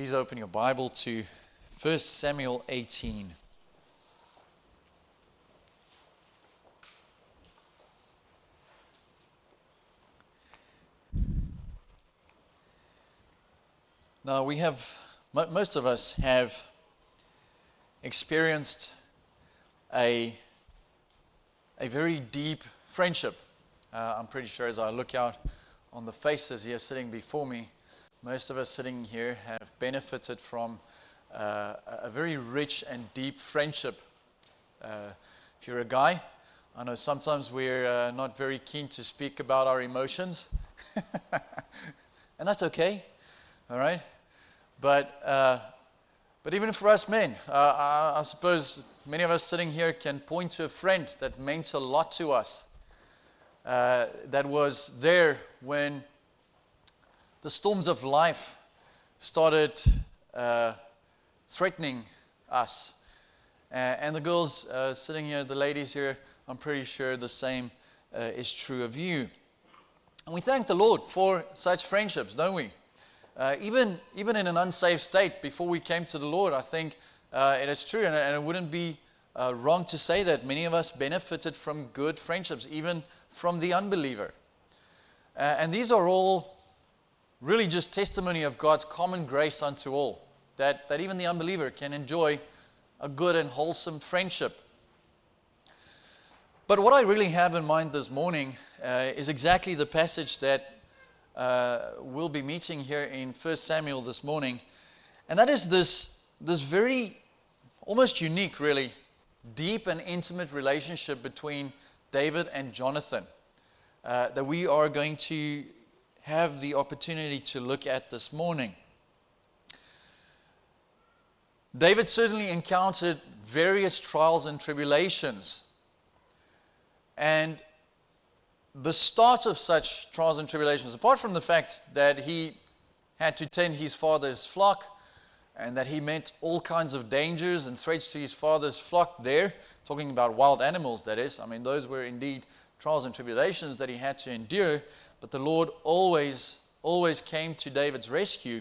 Please open your Bible to 1 Samuel 18. Now most of us have experienced a very deep friendship. I'm pretty sure as I look out on the faces here sitting before me, most of us sitting here have benefited from a very rich and deep friendship. If you're a guy, I know sometimes we're not very keen to speak about our emotions, and that's okay, all right? But even for us men, I suppose many of us sitting here can point to a friend that meant a lot to us, that was there when the storms of life started threatening us. And the girls sitting here, the ladies here, I'm pretty sure the same is true of you. And we thank the Lord for such friendships, don't we? Even in an unsafe state, before we came to the Lord, I think it is true, and it wouldn't be wrong to say that many of us benefited from good friendships, even from the unbeliever. And these are all really just testimony of God's common grace unto all, that even the unbeliever can enjoy a good and wholesome friendship. But what I really have in mind this morning is exactly the passage that we'll be meeting here in 1 Samuel this morning, and that is this very, almost unique really, deep and intimate relationship between David and Jonathan that we are going to have the opportunity to look at this morning. David certainly encountered various trials and tribulations, and the start of such trials and tribulations, apart from the fact that he had to tend his father's flock and that he met all kinds of dangers and threats to his father's flock there, talking about wild animals, that is. I mean, those were indeed trials and tribulations that he had to endure, but the Lord always came to David's rescue.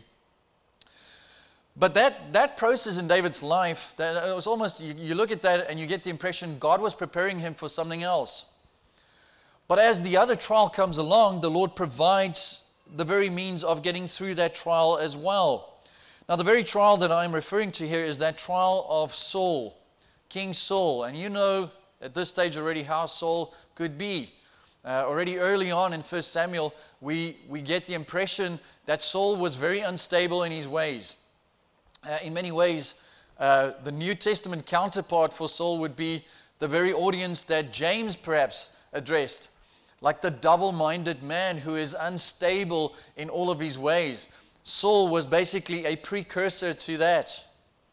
But that process in David's life, that it was almost, you look at that and you get the impression God was preparing him for something else. But as the other trial comes along, the Lord provides the very means of getting through that trial as well. Now, the very trial that I'm referring to here is that trial of Saul, King Saul. And you know at this stage already how Saul could be. Already early on in 1 Samuel, we get the impression that Saul was very unstable in his ways. In many ways, the New Testament counterpart for Saul would be the very audience that James perhaps addressed, like the double-minded man who is unstable in all of his ways. Saul was basically a precursor to that.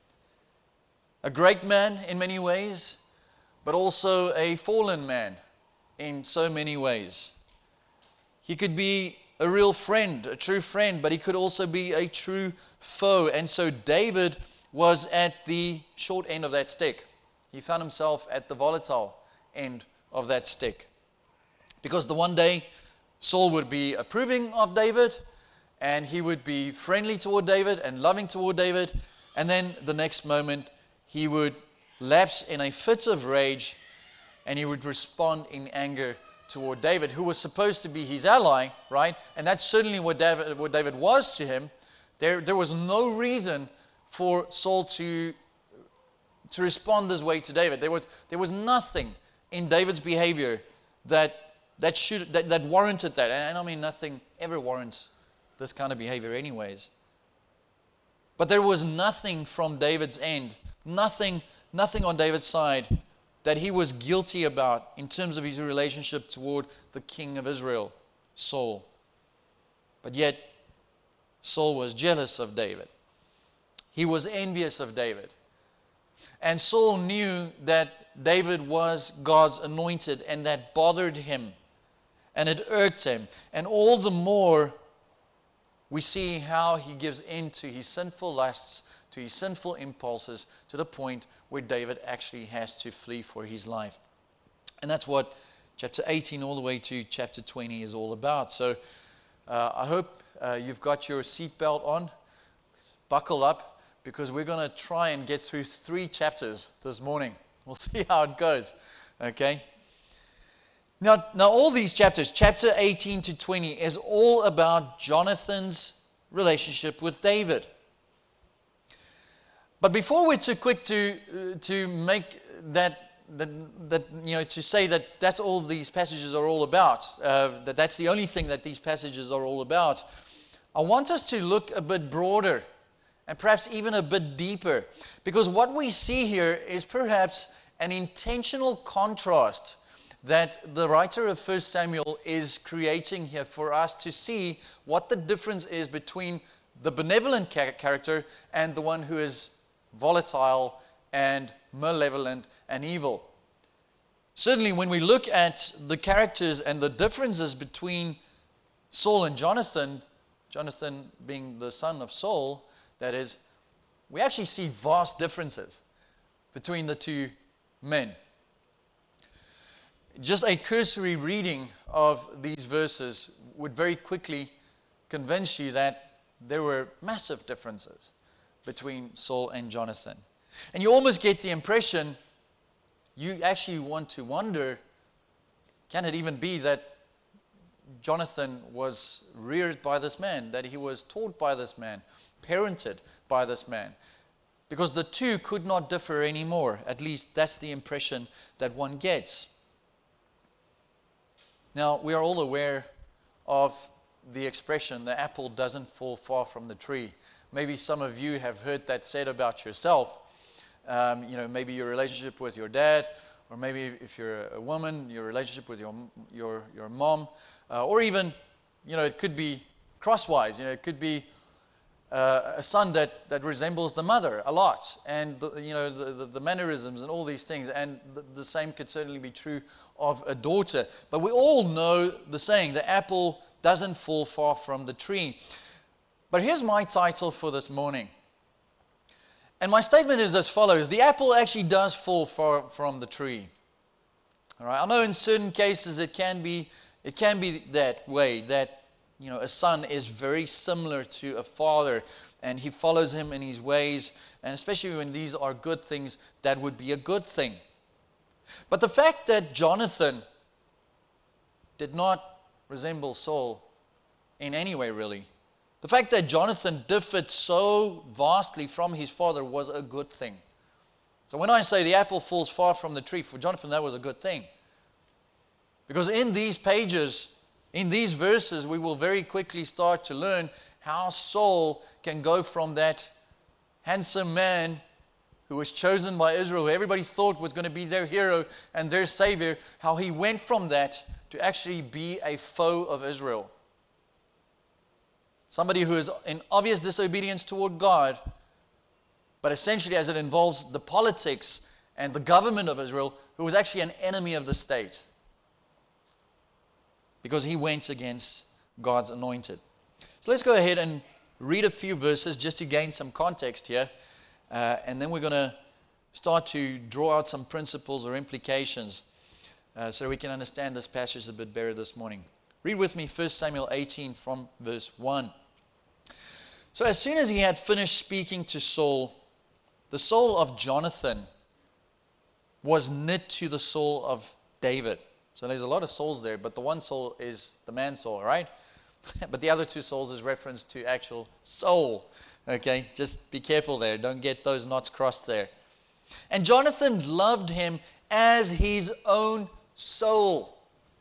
A great man in many ways, but also a fallen man in so many ways. He could be a real friend, a true friend, but he could also be a true foe. And so David was at the short end of that stick. He found himself at the volatile end of that stick. Because the one day Saul would be approving of David, and he would be friendly toward David and loving toward David, and then the next moment he would lapse in a fit of rage and he would respond in anger toward David, who was supposed to be his ally, right? And that's certainly what David was to him. There was no reason for Saul to respond this way to David. There was nothing in David's behavior that warranted that. And I mean, nothing ever warrants this kind of behavior anyways. But there was nothing from David's end, nothing on David's side that he was guilty about in terms of his relationship toward the king of Israel, Saul. But yet, Saul was jealous of David. He was envious of David. And Saul knew that David was God's anointed, and that bothered him, and it irked him. And all the more we see how he gives in to his sinful lusts, to his sinful impulses, to the point where David actually has to flee for his life. And that's what chapter 18 all the way to chapter 20 is all about. So I hope you've got your seatbelt on. buckle up because we're going to try and get through 3 chapters this morning. We'll see how it goes. Okay? Now all these chapters, chapter 18 to 20, is all about Jonathan's relationship with David. But before we're too quick to make that to say that that's all these passages are all about, that's the only thing that these passages are all about, I want us to look a bit broader and perhaps even a bit deeper, because what we see here is perhaps an intentional contrast that the writer of 1 Samuel is creating here for us to see what the difference is between the benevolent character and the one who is volatile and malevolent and evil. Certainly when we look at the characters and the differences between Saul and Jonathan being the son of Saul, that is, we actually see vast differences between the two men. Just a cursory reading of these verses would very quickly convince you that there were massive differences between Saul and Jonathan. And you almost get the impression, you actually want to wonder, can it even be that Jonathan was reared by this man, that he was taught by this man, parented by this man? Because the two could not differ anymore. At least that's the impression that one gets. Now, we are all aware of the expression, the apple doesn't fall far from the tree. Maybe some of you have heard that said about yourself. Maybe your relationship with your dad, or maybe if you're a woman, your relationship with your mom, or even, it could be crosswise. It could be a son that resembles the mother a lot, and the mannerisms and all these things, and the same could certainly be true of a daughter. But we all know the saying, the apple doesn't fall far from the tree. But here's my title for this morning. And my statement is as follows: the apple actually does fall far from the tree. All right? I know in certain cases it can be that way, that a son is very similar to a father, and he follows him in his ways, and especially when these are good things, that would be a good thing. But the fact that Jonathan did not resemble Saul in any way, really, the fact that Jonathan differed so vastly from his father was a good thing. So when I say the apple falls far from the tree, for Jonathan that was a good thing. Because in these pages, in these verses, we will very quickly start to learn how Saul can go from that handsome man who was chosen by Israel, who everybody thought was going to be their hero and their savior, how he went from that to actually be a foe of Israel. Somebody who is in obvious disobedience toward God, but essentially as it involves the politics and the government of Israel, who was actually an enemy of the state, because he went against God's anointed. So let's go ahead and read a few verses just to gain some context here, and then we're going to start to draw out some principles or implications so we can understand this passage a bit better this morning. Read with me 1 Samuel 18 from verse 1. So as soon as he had finished speaking to Saul, the soul of Jonathan was knit to the soul of David. So there's a lot of souls there, but the one soul is the man soul, right? But the other two souls is reference to actual soul. Okay, just be careful there. Don't get those knots crossed there. And Jonathan loved him as his own soul.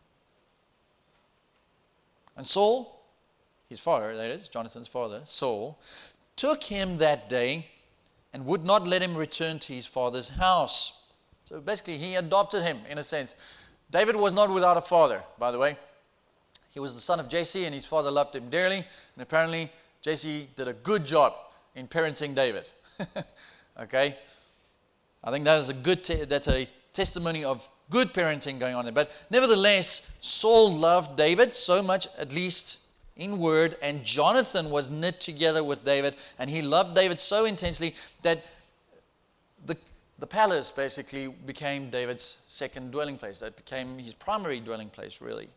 And Saul, his father, that is, Jonathan's father, Saul, took him that day and would not let him return to his father's house. So basically, he adopted him, in a sense. David was not without a father, by the way. He was the son of Jesse, and his father loved him dearly. And apparently, Jesse did a good job in parenting David. Okay? I think that is that's a testimony of good parenting going on there. But nevertheless, Saul loved David so much, at least in word, and Jonathan was knit together with David, and he loved David so intensely that the palace basically became David's second dwelling place. That became his primary dwelling place, really,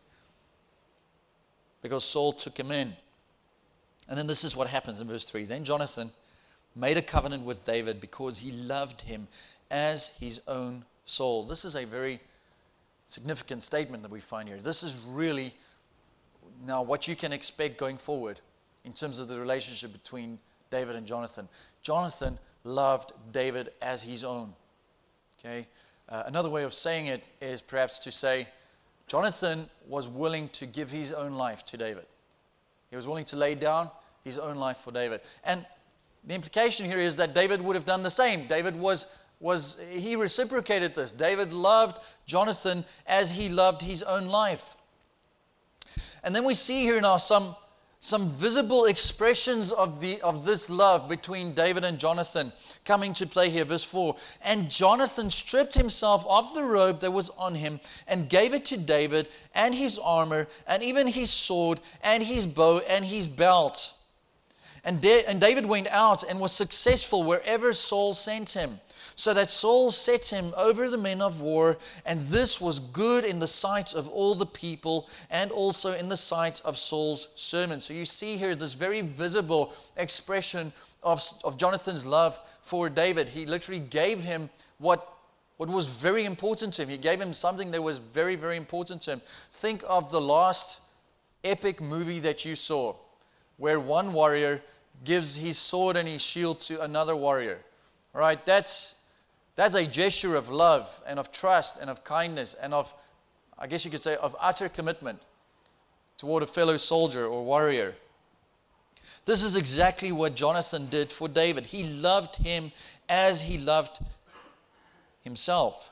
because Saul took him in. And then this is what happens in verse 3. Then Jonathan made a covenant with David because he loved him as his own soul. This is a very significant statement that we find here. This is really now what you can expect going forward in terms of the relationship between David and Jonathan. Jonathan loved David as his own. Okay. Another way of saying it is perhaps to say Jonathan was willing to give his own life to David. He was willing to lay down his own life for David. And the implication here is that David would have done the same. David he reciprocated this. David loved Jonathan as he loved his own life. And then we see here now some visible expressions of this love between David and Jonathan coming to play here. Verse 4, and Jonathan stripped himself of the robe that was on him and gave it to David and his armor and even his sword and his bow and his belt. And David went out and was successful wherever Saul sent him, so that Saul set him over the men of war, and this was good in the sight of all the people and also in the sight of Saul's servants. So you see here this very visible expression of Jonathan's love for David. He literally gave him what was very important to him. He gave him something that was very, very important to him. Think of the last epic movie that you saw, where one warrior gives his sword and his shield to another warrior. All right, that's a gesture of love and of trust and of kindness and of, I guess you could say, of utter commitment toward a fellow soldier or warrior. This is exactly what Jonathan did for David. He loved him as he loved himself.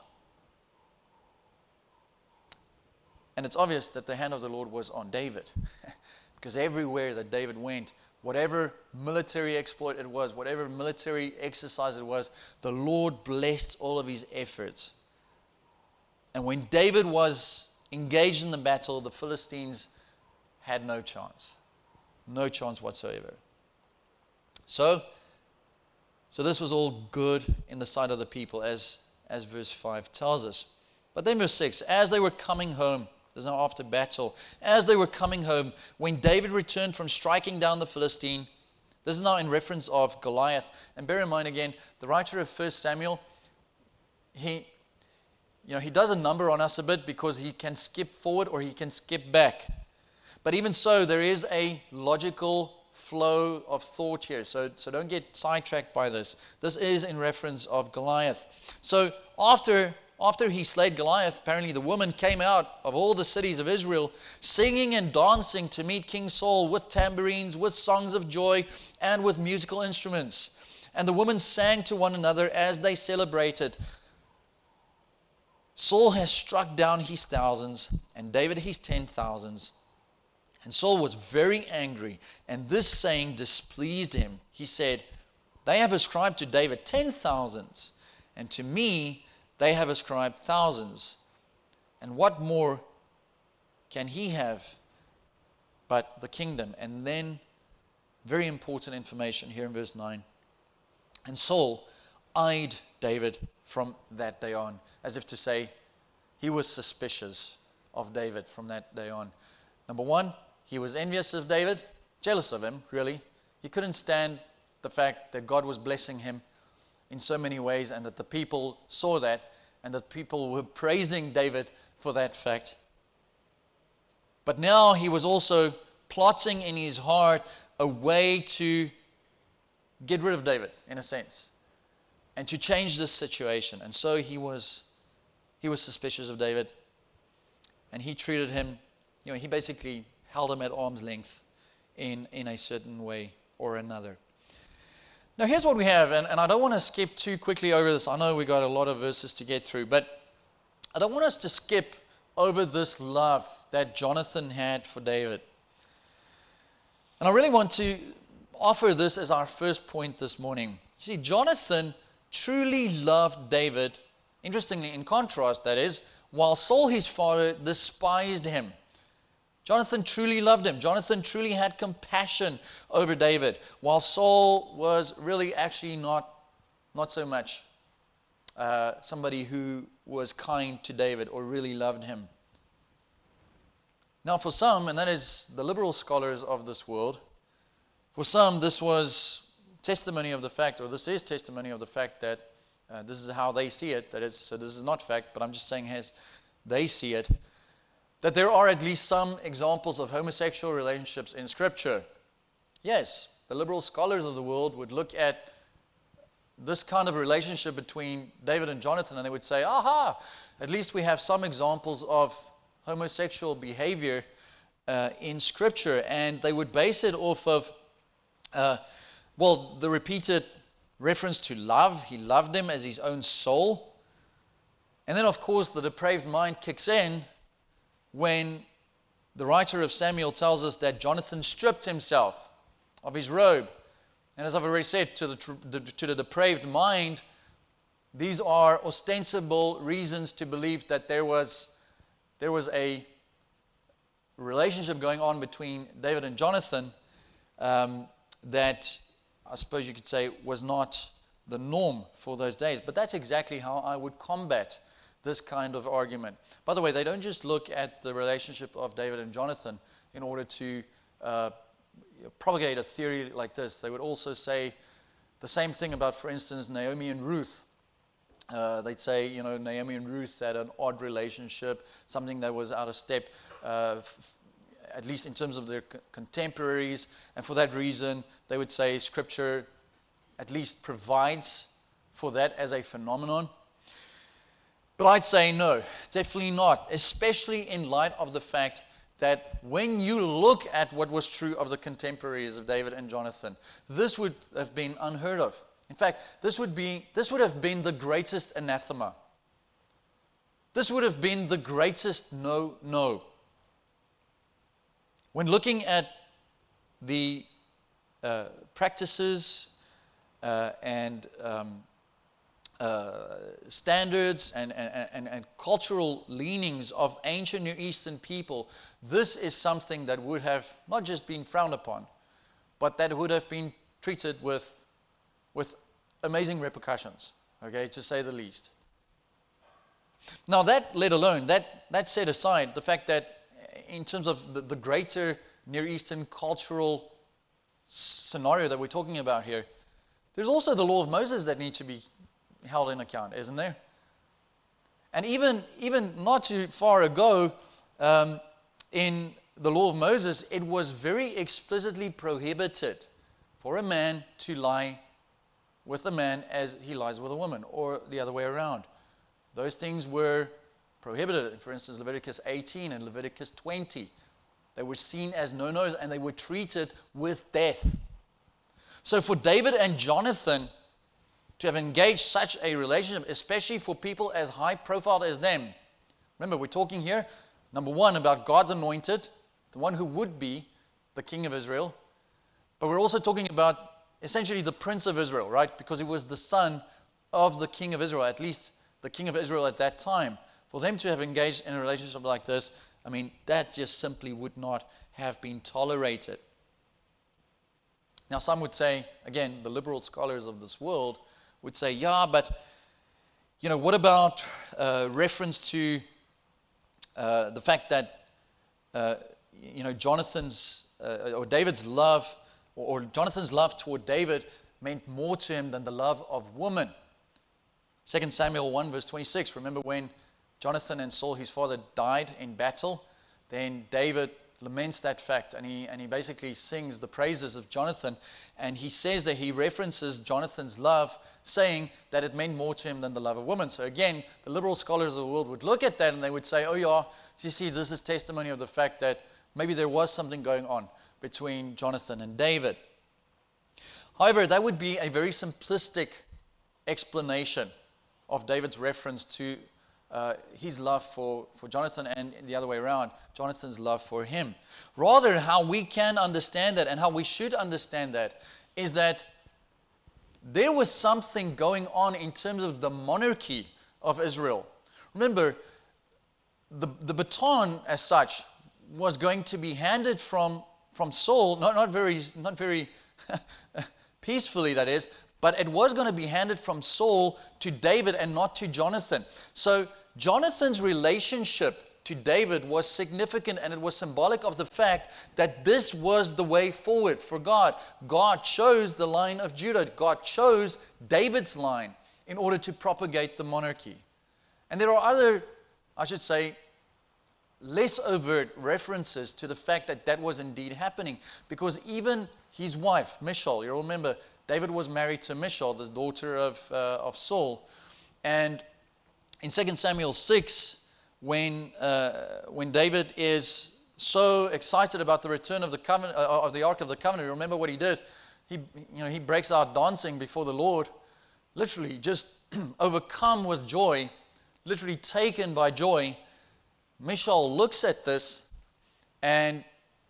And it's obvious that the hand of the Lord was on David, because everywhere that David went, whatever military exploit it was, whatever military exercise it was, the Lord blessed all of his efforts. And when David was engaged in the battle, the Philistines had no chance. No chance whatsoever. So this was all good in the sight of the people, as verse 5 tells us. But then verse 6, as they were coming home, this is now after battle. As they were coming home, when David returned from striking down the Philistine, this is now in reference of Goliath. And bear in mind again, the writer of 1 Samuel, he does a number on us a bit because he can skip forward or he can skip back. But even so, there is a logical flow of thought here. So don't get sidetracked by this. This is in reference of Goliath. So after he slayed Goliath, apparently the woman came out of all the cities of Israel singing and dancing to meet King Saul with tambourines, with songs of joy, and with musical instruments. And the women sang to one another as they celebrated, Saul has struck down his thousands, and David his 10,000s. And Saul was very angry, and this saying displeased him. He said, they have ascribed to David 10,000s, and to me they have ascribed thousands. And what more can he have but the kingdom? And then, very important information here in verse 9. And Saul eyed David from that day on, as if to say he was suspicious of David from that day on. Number one, he was envious of David, jealous of him, really. He couldn't stand the fact that God was blessing him in so many ways, and that the people saw that, and that people were praising David for that fact. But now he was also plotting in his heart a way to get rid of David, in a sense, and to change this situation. And so he was suspicious of David, and he treated him, he basically held him at arm's length in a certain way or another. Now here's what we have, and I don't want to skip too quickly over this. I know we got a lot of verses to get through, but I don't want us to skip over this love that Jonathan had for David. And I really want to offer this as our first point this morning. You see, Jonathan truly loved David, interestingly, in contrast, that is, while Saul, his father, despised him. Jonathan truly loved him. Jonathan truly had compassion over David, while Saul was really actually not so much somebody who was kind to David or really loved him. Now for some, and that is the liberal scholars of this world, for some this was testimony of the fact, or this is testimony of the fact that this is how they see it. That is, so this is not fact, but I'm just saying as they see it, that there are at least some examples of homosexual relationships in Scripture. Yes, the liberal scholars of the world would look at this kind of relationship between David and Jonathan, and they would say, aha, at least we have some examples of homosexual behavior in Scripture. And they would base it off of, the repeated reference to love. He loved them as his own soul. And then, of course, the depraved mind kicks in when the writer of Samuel tells us that Jonathan stripped himself of his robe. And as I've already said, to the depraved mind, these are ostensible reasons to believe that there was a relationship going on between David and Jonathan that I suppose you could say was not the norm for those days. But that's exactly how I would combat this kind of argument. By the way, they don't just look at the relationship of David and Jonathan in order to propagate a theory like this. They would also say the same thing about, for instance, Naomi and Ruth. They'd say, Naomi and Ruth had an odd relationship, something that was out of step, at least in terms of their contemporaries. And for that reason, they would say Scripture at least provides for that as a phenomenon. But I'd say no, definitely not, especially in light of the fact that when you look at what was true of the contemporaries of David and Jonathan, this would have been unheard of. In fact, this would have been the greatest anathema. This would have been the greatest no. When looking at the practices and standards and cultural leanings of ancient Near Eastern people, this is something that would have not just been frowned upon, but that would have been treated with amazing repercussions, okay, to say the least. Now that let alone, that set aside, the fact that in terms of the greater Near Eastern cultural scenario that we're talking about here, there's also the law of Moses that needs to be held in account, isn't there? And even not too far ago, in the law of Moses, it was very explicitly prohibited for a man to lie with a man as he lies with a woman, or the other way around. Those things were prohibited. For instance, Leviticus 18 and Leviticus 20. They were seen as no-nos, and they were treated with death. So for David and Jonathan to have engaged such a relationship, especially for people as high profile as them. Remember, we're talking here, number one, about God's anointed, the one who would be the king of Israel. But we're also talking about essentially the prince of Israel, right? Because he was the son of the king of Israel, at least the king of Israel at that time. For them to have engaged in a relationship like this, that just simply would not have been tolerated. Now, some would say, again, the liberal scholars of this world would say, yeah, but, what about reference to the fact that, Jonathan's, or David's love, or Jonathan's love toward David meant more to him than the love of woman. 2 Samuel 1 verse 26, remember when Jonathan and Saul, his father, died in battle, then David laments that fact, and he basically sings the praises of Jonathan, and he says that he references Jonathan's love, saying that it meant more to him than the love of woman. So again, the liberal scholars of the world would look at that and they would say, oh yeah, you see, this is testimony of the fact that maybe there was something going on between Jonathan and David. However, that would be a very simplistic explanation of David's reference to his love for Jonathan, and the other way around, Jonathan's love for him. Rather, how we can understand that and how we should understand that is that there was something going on in terms of the monarchy of Israel. Remember, the baton as such was going to be handed from Saul, not very peacefully, that is, but it was going to be handed from Saul to David and not to Jonathan. So Jonathan's relationship to David was significant, and it was symbolic of the fact that this was the way forward for God. God chose the line of Judah. God chose David's line in order to propagate the monarchy. And there are other, I should say, less overt references to the fact that that was indeed happening. Because even his wife, Michal, you remember, David was married to Michal, the daughter of Saul. And in 2 Samuel 6, when David is so excited about the return of the covenant, of the Ark of the Covenant, remember what he did? He breaks out dancing before the Lord, literally just overcome with joy, literally taken by joy. Michal looks at this, and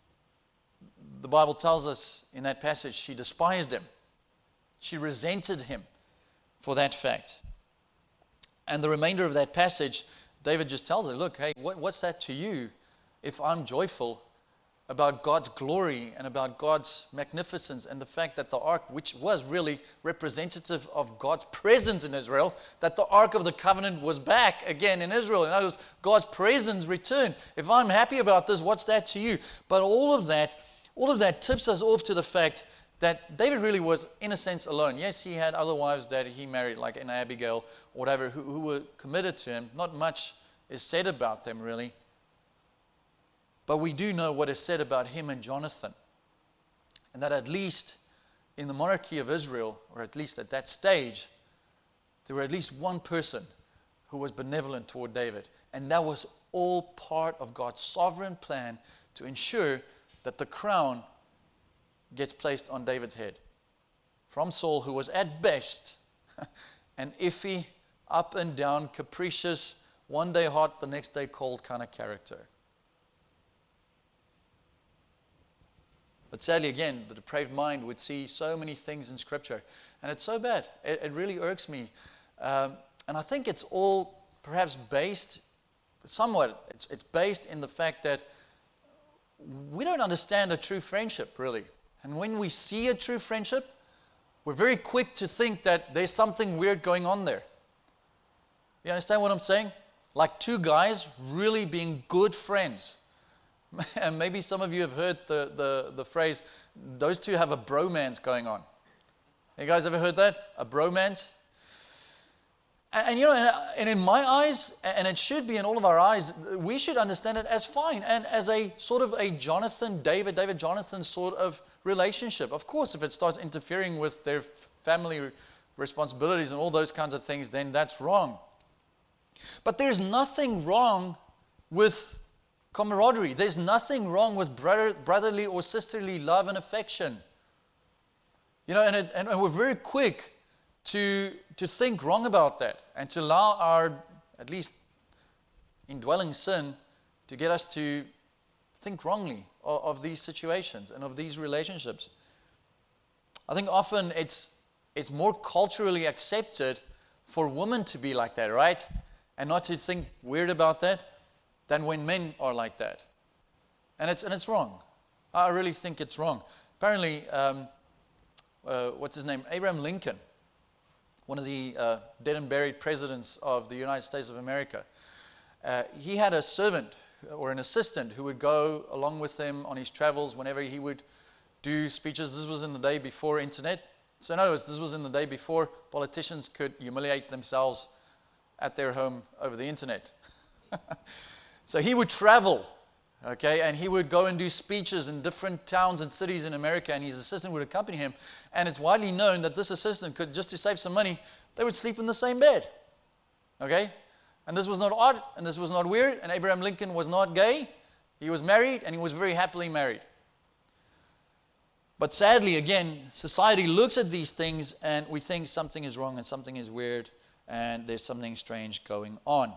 the Bible tells us in that passage she despised him. She resented him for that fact. And the remainder of that passage, David just tells her, look, hey, what's that to you if I'm joyful about God's glory and about God's magnificence and the fact that the ark, which was really representative of God's presence in Israel, that the Ark of the Covenant was back again in Israel. In other words, God's presence returned. If I'm happy about this, what's that to you? But all of that tips us off to the fact that David really was, in a sense, alone. Yes, he had other wives that he married, like in Abigail or whatever, who were committed to him. Not much is said about them, really. But we do know what is said about him and Jonathan. And that at least in the monarchy of Israel, or at least at that stage, there were at least one person who was benevolent toward David. And that was all part of God's sovereign plan to ensure that the crown gets placed on David's head. From Saul, who was at best an iffy, up and down, capricious, one day hot, the next day cold kind of character. But sadly, again, the depraved mind would see so many things in Scripture. And it's so bad. It really irks me. And I think it's all perhaps based, somewhat, it's based in the fact that we don't understand a true friendship, really. And when we see a true friendship, we're very quick to think that there's something weird going on there. You understand what I'm saying? Like two guys really being good friends. And maybe some of you have heard the phrase, those two have a bromance going on. You guys ever heard that? A bromance? And you know, and in my eyes, and it should be in all of our eyes, we should understand it as fine and as a sort of a David Jonathan sort of relationship. Of course, if it starts interfering with their family responsibilities and all those kinds of things, then that's wrong. But there's nothing wrong with camaraderie. There's nothing wrong with brotherly or sisterly love and affection. You know, and we're very quick to think wrong about that and to allow our, at least indwelling sin, to get us to think wrongly of these situations and of these relationships. I think often it's more culturally accepted for women to be like that, right? And not to think weird about that than when men are like that. And it's wrong. I really think it's wrong. Apparently, what's his name? Abraham Lincoln, one of the dead and buried presidents of the United States of America. He had a servant or an assistant who would go along with him on his travels whenever he would do speeches. This was in the day before internet. So in other words, this was in the day before politicians could humiliate themselves at their home over the internet. So he would travel, okay, and he would go and do speeches in different towns and cities in America, and his assistant would accompany him. And it's widely known that this assistant could, just to save some money, they would sleep in the same bed, okay? And this was not odd, and this was not weird, and Abraham Lincoln was not gay. He was married, and he was very happily married. But sadly, again, society looks at these things, and we think something is wrong and something is weird, and there's something strange going on.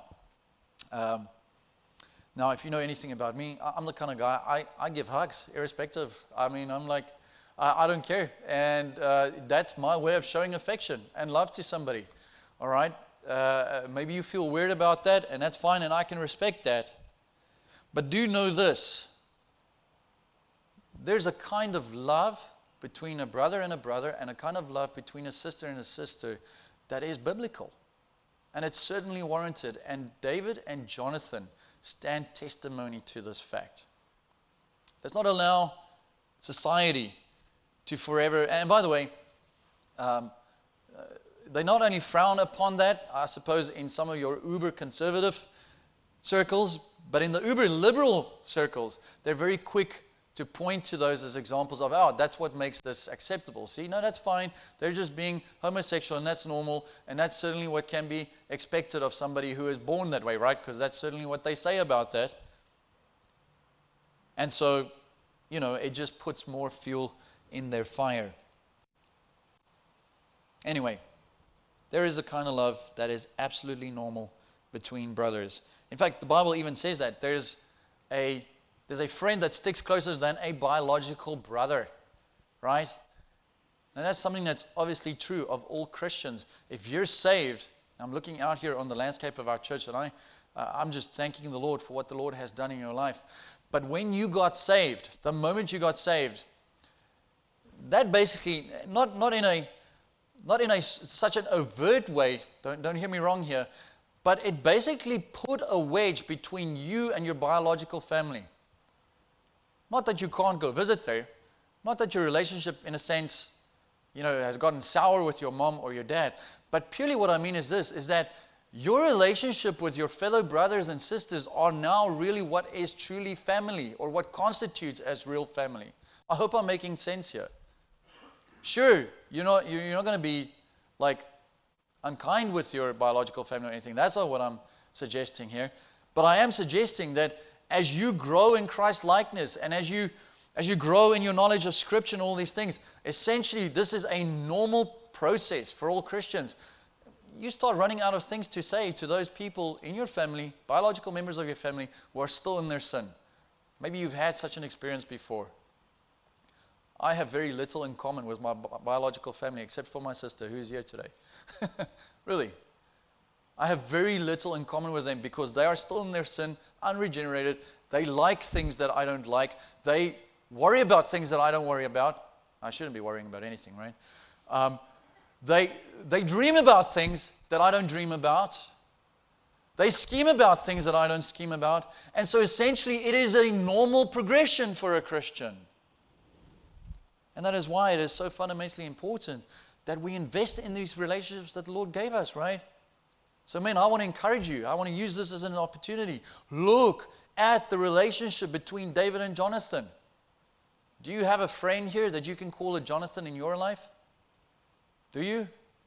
Now, if you know anything about me, I'm the kind of guy, I give hugs, irrespective. I mean, I'm like, I don't care. And that's my way of showing affection and love to somebody. All right? Maybe you feel weird about that, and that's fine, and I can respect that. But do know this. There's a kind of love between a brother and a kind of love between a sister and a sister that is biblical. And it's certainly warranted. And David and Jonathan stand testimony to this fact. Let's not allow society to forever, and by the way, they not only frown upon that, I suppose, in some of your uber conservative circles, but in the uber liberal circles, they're very quick to point to those as examples of, oh, that's what makes this acceptable. See, no, that's fine. They're just being homosexual, and that's normal, and that's certainly what can be expected of somebody who is born that way, right? Because that's certainly what they say about that. And so, it just puts more fuel in their fire. Anyway, there is a kind of love that is absolutely normal between brothers. In fact, the Bible even says that there's a friend that sticks closer than a biological brother, right? And that's something that's obviously true of all Christians. If you're saved, I'm looking out here on the landscape of our church, and I'm just thanking the Lord for what the Lord has done in your life. But when you got saved, the moment you got saved, that basically, not in a such an overt way, don't hear me wrong here, but it basically put a wedge between you and your biological family. Not that you can't go visit there, not that your relationship, in a sense, has gotten sour with your mom or your dad, but purely what I mean is this, is that your relationship with your fellow brothers and sisters are now really what is truly family, or what constitutes as real family. I hope I'm making sense here. Sure, you're not going to be like unkind with your biological family or anything. That's not what I'm suggesting here. But I am suggesting that as you grow in Christ likeness, and as you grow in your knowledge of Scripture and all these things, essentially this is a normal process for all Christians. You start running out of things to say to those people in your family, biological members of your family, who are still in their sin. Maybe you've had such an experience before. I have very little in common with my biological family, except for my sister, who's here today. Really. I have very little in common with them because they are still in their sin, unregenerated. They like things that I don't like. They worry about things that I don't worry about. I shouldn't be worrying about anything, right? They dream about things that I don't dream about. They scheme about things that I don't scheme about. And so essentially it is a normal progression for a Christian. And that is why it is so fundamentally important that we invest in these relationships that the Lord gave us, right? So, man, I want to encourage you. I want to use this as an opportunity. Look at the relationship between David and Jonathan. Do you have a friend here that you can call a Jonathan in your life? Do you?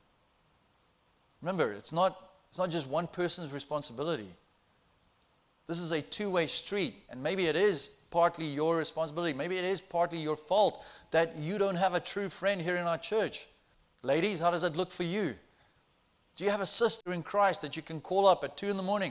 Remember, it's not just one person's responsibility. This is a two-way street, and maybe it is partly your responsibility. Maybe it is partly your fault that you don't have a true friend here in our church. Ladies, how does that look for you? Do you have a sister in Christ that you can call up at 2 a.m?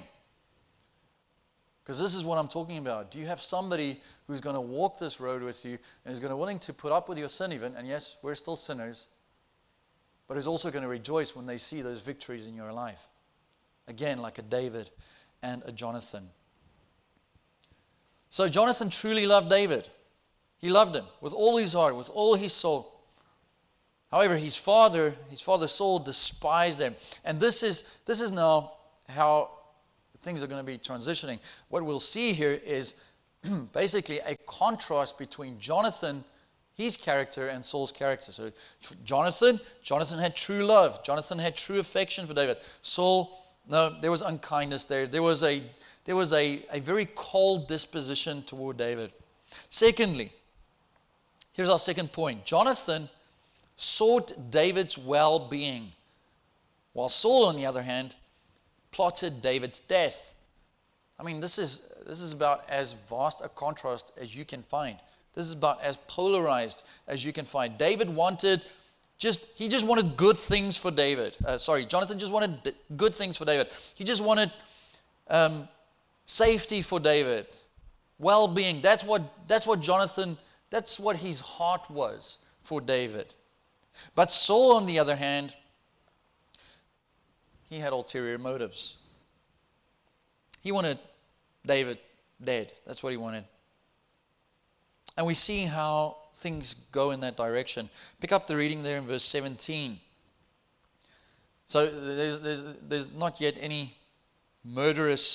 Because this is what I'm talking about. Do you have somebody who's going to walk this road with you and is going to willing to put up with your sin even? And yes, we're still sinners. But is also going to rejoice when they see those victories in your life. Again, like a David and a Jonathan. So Jonathan truly loved David. He loved him with all his heart, with all his soul. However, his father Saul despised him. And this is now how things are going to be transitioning. What we'll see here is basically a contrast between Jonathan, his character, and Saul's character. So Jonathan had true love. Jonathan had true affection for David. Saul, no, there was unkindness there. There was a very cold disposition toward David. Secondly, here's our second point. Jonathan sought David's well-being, while Saul, on the other hand, plotted David's death. I mean, this is about as vast a contrast as you can find. This is about as polarized as you can find. David just wanted good things for David. Jonathan just wanted good things for David. He just wanted safety for David, well-being. That's what Jonathan, that's what his heart was for David. But Saul, on the other hand, he had ulterior motives. He wanted David dead. That's what he wanted. And we see how things go in that direction. Pick up the reading there in verse 17. So there's not yet any murderous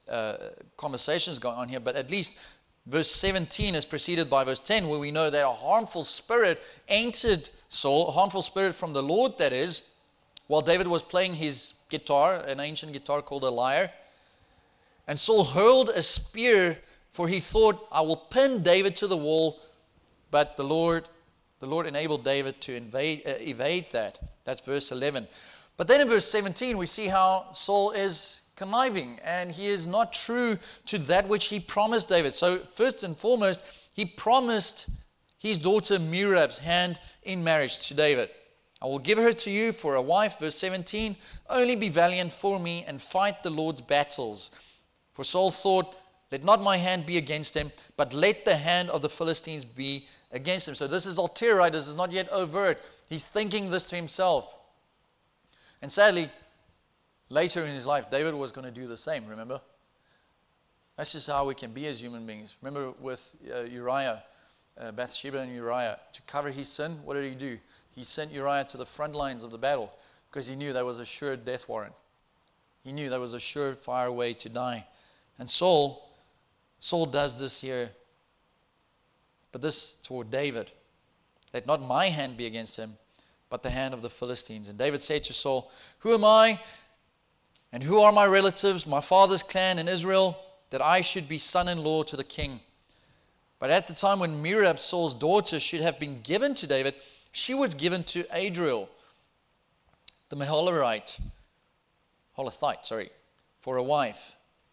conversations going on here, but at least verse 17 is preceded by verse 10, where we know that a harmful spirit entered Saul, a harmful spirit from the Lord, that is, while David was playing his guitar, an ancient guitar called a lyre. And Saul hurled a spear, for he thought, I will pin David to the wall. But the Lord enabled David to evade that. That's verse 11. But then in verse 17, we see how Saul is conniving, and he is not true to that which he promised David. So first and foremost, he promised his daughter Merab's hand in marriage to David. I will give her to you for a wife, verse 17. Only be valiant for me and fight the Lord's battles. For Saul thought, let not my hand be against him, but let the hand of the Philistines be against him. So this is ulterior, this is not yet overt. He's thinking this to himself. And sadly, later in his life, David was going to do the same, remember? That's just how we can be as human beings. Remember with Uriah, Bathsheba and Uriah, to cover his sin, what did he do? He sent Uriah to the front lines of the battle because he knew that was a sure death warrant. He knew that was a surefire way to die. And Saul does this here, but this toward David. Let not my hand be against him, but the hand of the Philistines. And David said to Saul, who am I, and who are my relatives, my father's clan in Israel, that I should be son-in-law to the king? But at the time when Merab, Saul's daughter, should have been given to David, she was given to Adriel, the Meholathite, for a wife.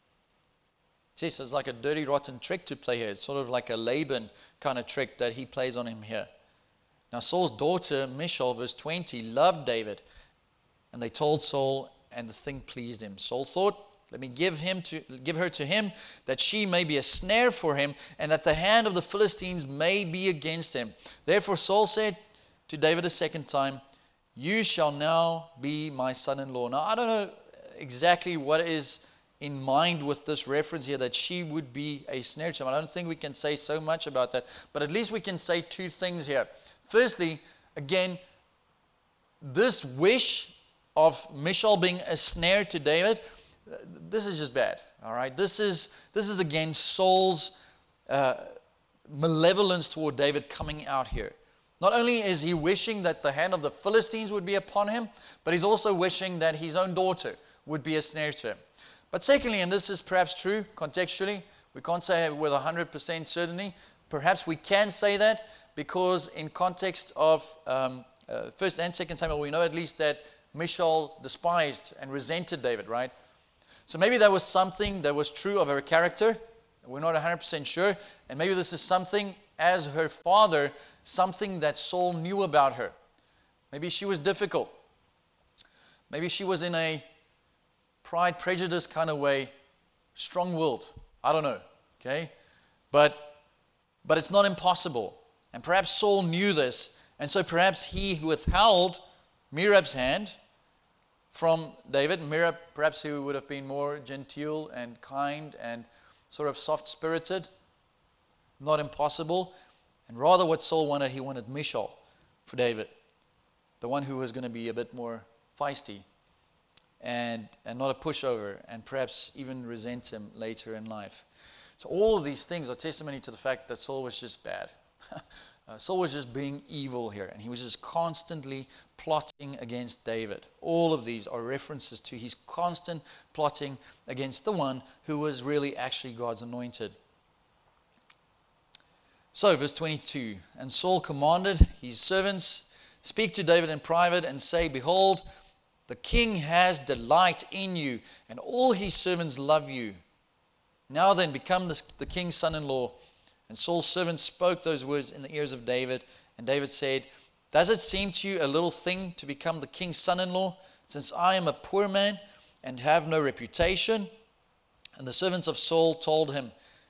See, so it's like a dirty, rotten trick to play here. It's sort of like a Laban kind of trick that he plays on him here. Now Saul's daughter, Michal, verse 20, loved David. And they told Saul, and the thing pleased him. Saul thought, let me give her to him, that she may be a snare for him, and that the hand of the Philistines may be against him. Therefore Saul said to David a second time, you shall now be my son-in-law. Now I don't know exactly what is in mind with this reference here, that she would be a snare to him. I don't think we can say so much about that, but at least we can say two things here. Firstly, again, this wish of Michal being a snare to David, this is just bad. All right, this is again Saul's malevolence toward David coming out here. Not only is he wishing that the hand of the Philistines would be upon him, but he's also wishing that his own daughter would be a snare to him. But secondly, and this is perhaps true contextually, we can't say with 100% certainty, perhaps we can say that because in context of 1st and 2nd Samuel, we know at least that Michal despised and resented David, right? So maybe that was something that was true of her character. We're not 100% sure. And maybe this is something, as her father, something that Saul knew about her. Maybe she was difficult. Maybe she was in a pride, prejudice kind of way, strong-willed. I don't know, okay? But it's not impossible. And perhaps Saul knew this, and so perhaps he withheld Merab's hand from David. Merab, perhaps he would have been more genteel and kind and sort of soft-spirited. Not impossible. And rather what Saul wanted, he wanted Michal for David, the one who was going to be a bit more feisty and not a pushover, and perhaps even resent him later in life. So all of these things are testimony to the fact that Saul was just bad. Saul was just being evil here, and he was just constantly plotting against David. All of these are references to his constant plotting against the one who was really actually God's anointed. So, verse 22, and Saul commanded his servants, speak to David in private and say, behold, the king has delight in you, and all his servants love you. Now then, become the king's son-in-law. And Saul's servants spoke those words in the ears of David. And David said, does it seem to you a little thing to become the king's son-in-law, since I am a poor man and have no reputation? And the servants of Saul told him,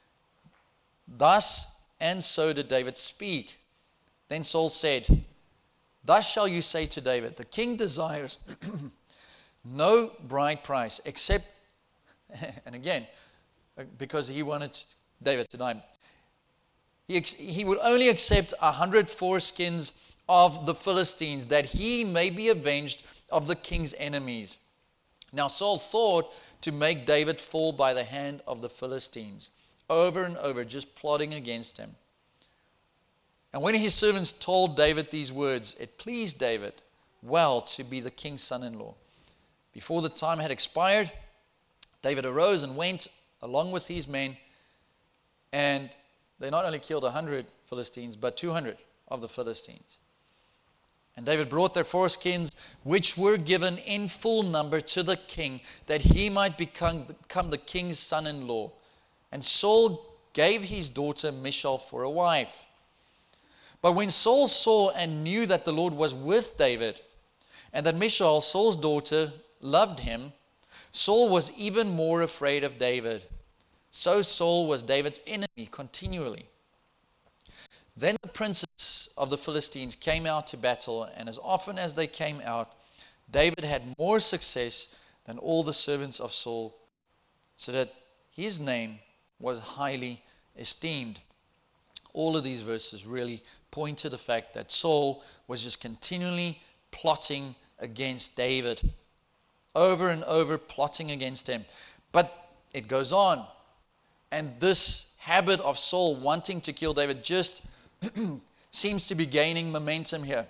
thus and so did David speak. Then Saul said, thus shall you say to David, the king desires no bride price except, and again, because he wanted David to die, he would only accept 100 foreskins of the Philistines, that he may be avenged of the king's enemies. Now Saul thought to make David fall by the hand of the Philistines, over and over, just plotting against him. And when his servants told David these words, it pleased David well to be the king's son-in-law. Before the time had expired, David arose and went along with his men, and they not only killed 100 Philistines, but 200 of the Philistines. And David brought their foreskins, which were given in full number to the king, that he might become the king's son-in-law. And Saul gave his daughter Michal for a wife. But when Saul saw and knew that the Lord was with David, and that Michal, Saul's daughter, loved him, Saul was even more afraid of David. So Saul was David's enemy continually. Then the princes of the Philistines came out to battle, and as often as they came out, David had more success than all the servants of Saul, so that his name was highly esteemed. All of these verses really point to the fact that Saul was just continually plotting against David, over and over plotting against him. But it goes on, and this habit of Saul wanting to kill David just seems to be gaining momentum here.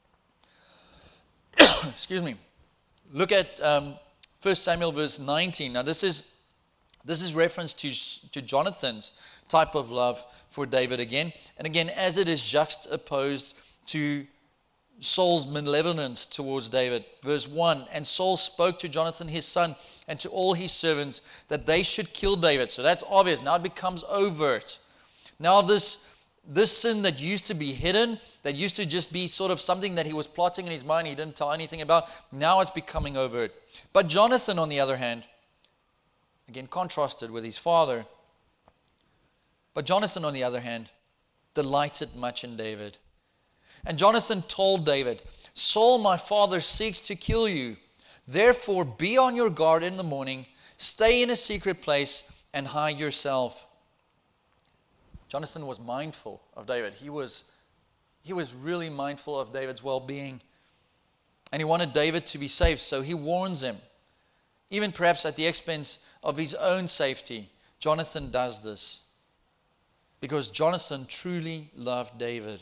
Excuse me. Look at 1 Samuel verse 19. Now this is reference to Jonathan's type of love for David again. And again, as it is juxtaposed to Saul's malevolence towards David. Verse 1, and Saul spoke to Jonathan his son and to all his servants that they should kill David. So that's obvious. Now it becomes overt. Now this sin that used to be hidden, that used to just be sort of something that he was plotting in his mind, he didn't tell anything about, now it's becoming overt. But Jonathan, on the other hand, again contrasted with his father, but Jonathan, on the other hand, delighted much in David. And Jonathan told David, Saul, my father, seeks to kill you. Therefore, be on your guard in the morning, stay in a secret place, and hide yourself. Jonathan was mindful of David. He was really mindful of David's well-being. And he wanted David to be safe, so he warns him. Even perhaps at the expense of his own safety, Jonathan does this. Because Jonathan truly loved David.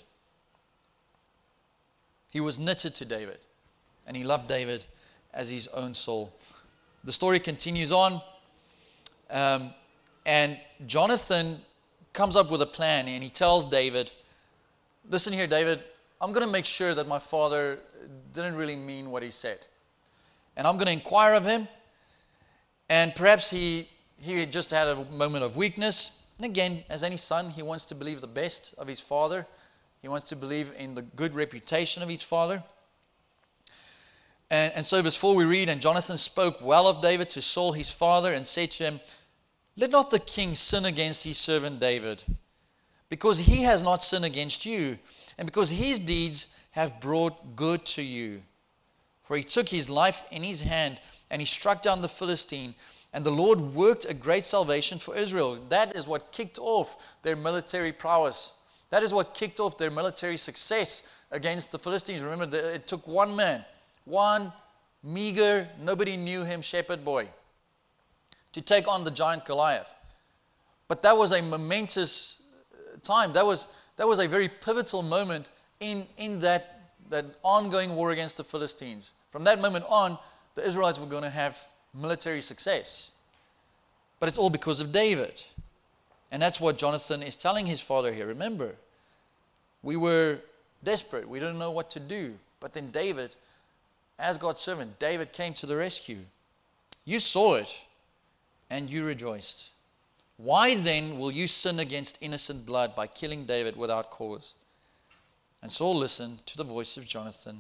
He was knitted to David, and he loved David as his own soul. The story continues on, and Jonathan comes up with a plan, and he tells David, listen here, David, I'm going to make sure that my father didn't really mean what he said. And I'm going to inquire of him, and perhaps he just had a moment of weakness. And again, as any son, he wants to believe the best of his father. He wants to believe in the good reputation of his father. And so verse 4 we read, and Jonathan spoke well of David to Saul his father and said to him, let not the king sin against his servant David, because he has not sinned against you, and because his deeds have brought good to you. For he took his life in his hand, and he struck down the Philistine, and the Lord worked a great salvation for Israel. That is what kicked off their military prowess. That is what kicked off their military success against the Philistines. Remember, it took one man, one meager, nobody knew him shepherd boy, to take on the giant Goliath. But that was a momentous time. That was a very pivotal moment in that ongoing war against the Philistines. From that moment on, the Israelites were going to have military success. But it's all because of David. And that's what Jonathan is telling his father here. Remember, we were desperate. We didn't know what to do. But then David, as God's servant, David came to the rescue. You saw it, and you rejoiced. Why then will you sin against innocent blood by killing David without cause? And Saul listened to the voice of Jonathan.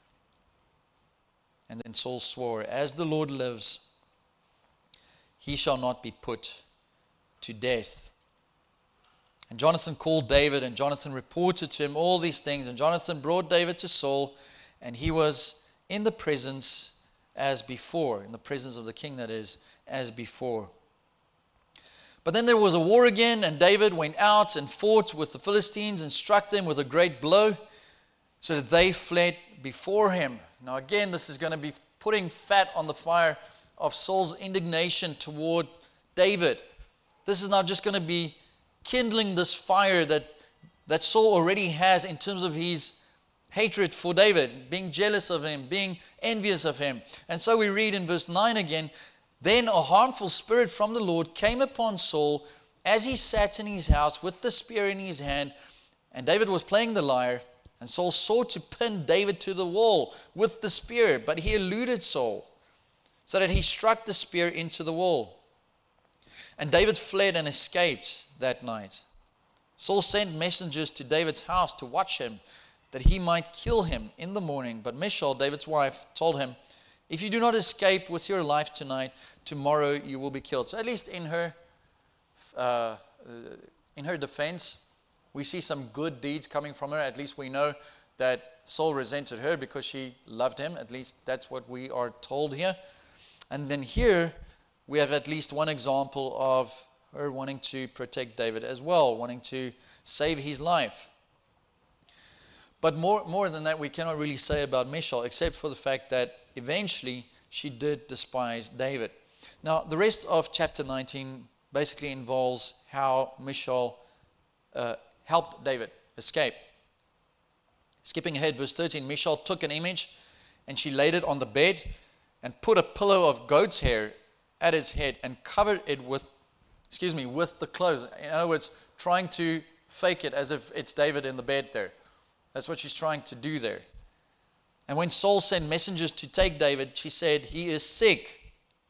And then Saul swore, as the Lord lives, he shall not be put to death. And Jonathan called David, and Jonathan reported to him all these things. And Jonathan brought David to Saul, and he was in the presence as before, in the presence of the king, that is, as before. But then there was a war again, and David went out and fought with the Philistines and struck them with a great blow, so that they fled before him. Now again, this is going to be putting fat on the fire of Saul's indignation toward David. This is not just going to be kindling this fire that Saul already has in terms of his hatred for David, being jealous of him, being envious of him. And so we read in verse 9 again, "Then a harmful spirit from the Lord came upon Saul as he sat in his house with the spear in his hand, and David was playing the lyre, and Saul sought to pin David to the wall with the spear, but he eluded Saul, so that he struck the spear into the wall. And David fled and escaped that night. Saul sent messengers to David's house to watch him, that he might kill him in the morning. But Michal, David's wife, told him, 'If you do not escape with your life tonight, tomorrow you will be killed.'" So at least in her defense, we see some good deeds coming from her. At least we know that Saul resented her because she loved him. At least that's what we are told here. And then here we have at least one example of her wanting to protect David as well, wanting to save his life. But more than that, we cannot really say about Michal, except for the fact that eventually she did despise David. Now, the rest of chapter 19 basically involves how Michal helped David escape. Skipping ahead, verse 13, Michal took an image and she laid it on the bed and put a pillow of goat's hair at its head and covered it with the clothes. In other words, trying to fake it as if it's David in the bed there. That's what she's trying to do there. And when Saul sent messengers to take David, she said, "He is sick."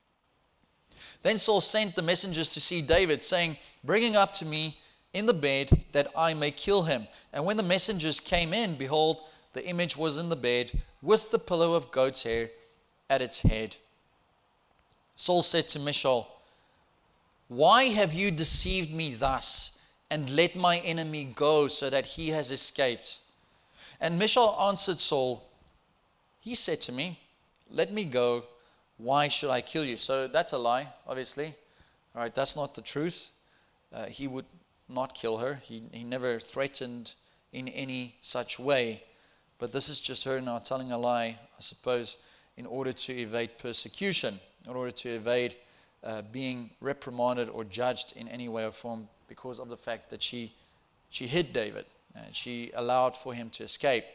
Then Saul sent the messengers to see David, saying, "Bring him up to me in the bed, that I may kill him." And when the messengers came in, behold, the image was in the bed, with the pillow of goat's hair at its head. Saul said to Michal, "Why have you deceived me thus, and let my enemy go, so that he has escaped?" And Michal answered Saul, "He said to me, 'Let me go. Why should I kill you?'" So that's a lie, obviously. All right, that's not the truth. He would not kill her. He never threatened in any such way. But this is just her now telling a lie, I suppose, in order to evade persecution, in order to evade being reprimanded or judged in any way or form because of the fact that she hid David and she allowed for him to escape.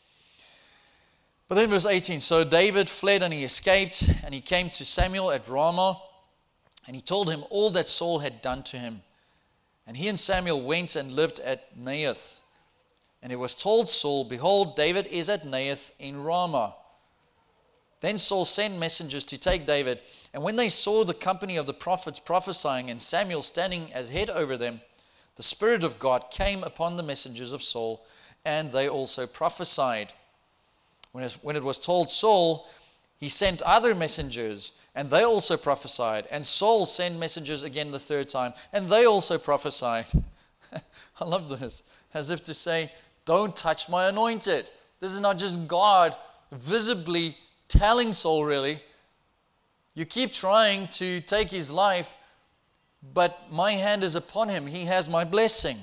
But then verse 18, "So David fled and he escaped, and he came to Samuel at Ramah, and he told him all that Saul had done to him. And he and Samuel went and lived at Naioth. And it was told Saul, 'Behold, David is at Naioth in Ramah.' Then Saul sent messengers to take David, and when they saw the company of the prophets prophesying and Samuel standing as head over them, the Spirit of God came upon the messengers of Saul, and they also prophesied. When it was told Saul, he sent other messengers, and they also prophesied. And Saul sent messengers again the third time, and they also prophesied." I love this. As if to say, don't touch my anointed. This is not just God visibly telling Saul, really, you keep trying to take his life, but my hand is upon him. He has my blessing.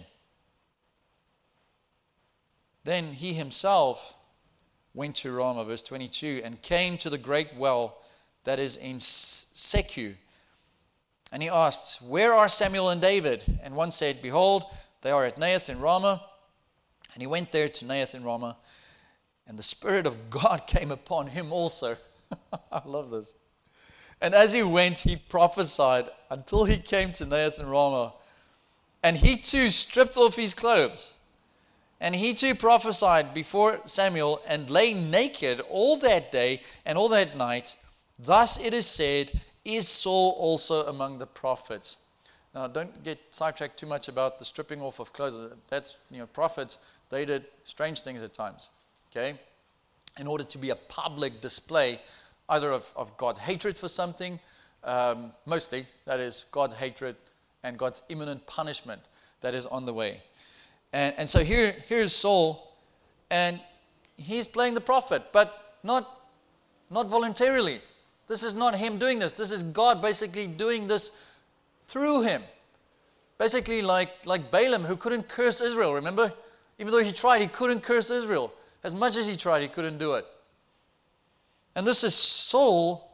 Then he himself went to Ramah, verse 22, and came to the great well that is in Secu. And he asked, "Where are Samuel and David?" And one said, "Behold, they are at Naioth in Ramah." And he went there to Naioth in Ramah, and the Spirit of God came upon him also. I love this. And as he went, he prophesied until he came to Naioth in Ramah. And he too stripped off his clothes. And he too prophesied before Samuel, and lay naked all that day and all that night. Thus it is said, "Is Saul also among the prophets?" Now, don't get sidetracked too much about the stripping off of clothes. That's, prophets, they did strange things at times, okay? In order to be a public display, either of God's hatred for something, mostly, that is, God's hatred and God's imminent punishment that is on the way. And so here's Saul, and he's playing the prophet, but not voluntarily. This is not him doing this. This is God basically doing this through him. Basically like Balaam, who couldn't curse Israel, remember? Even though he tried, he couldn't curse Israel. As much as he tried, he couldn't do it. And this is Saul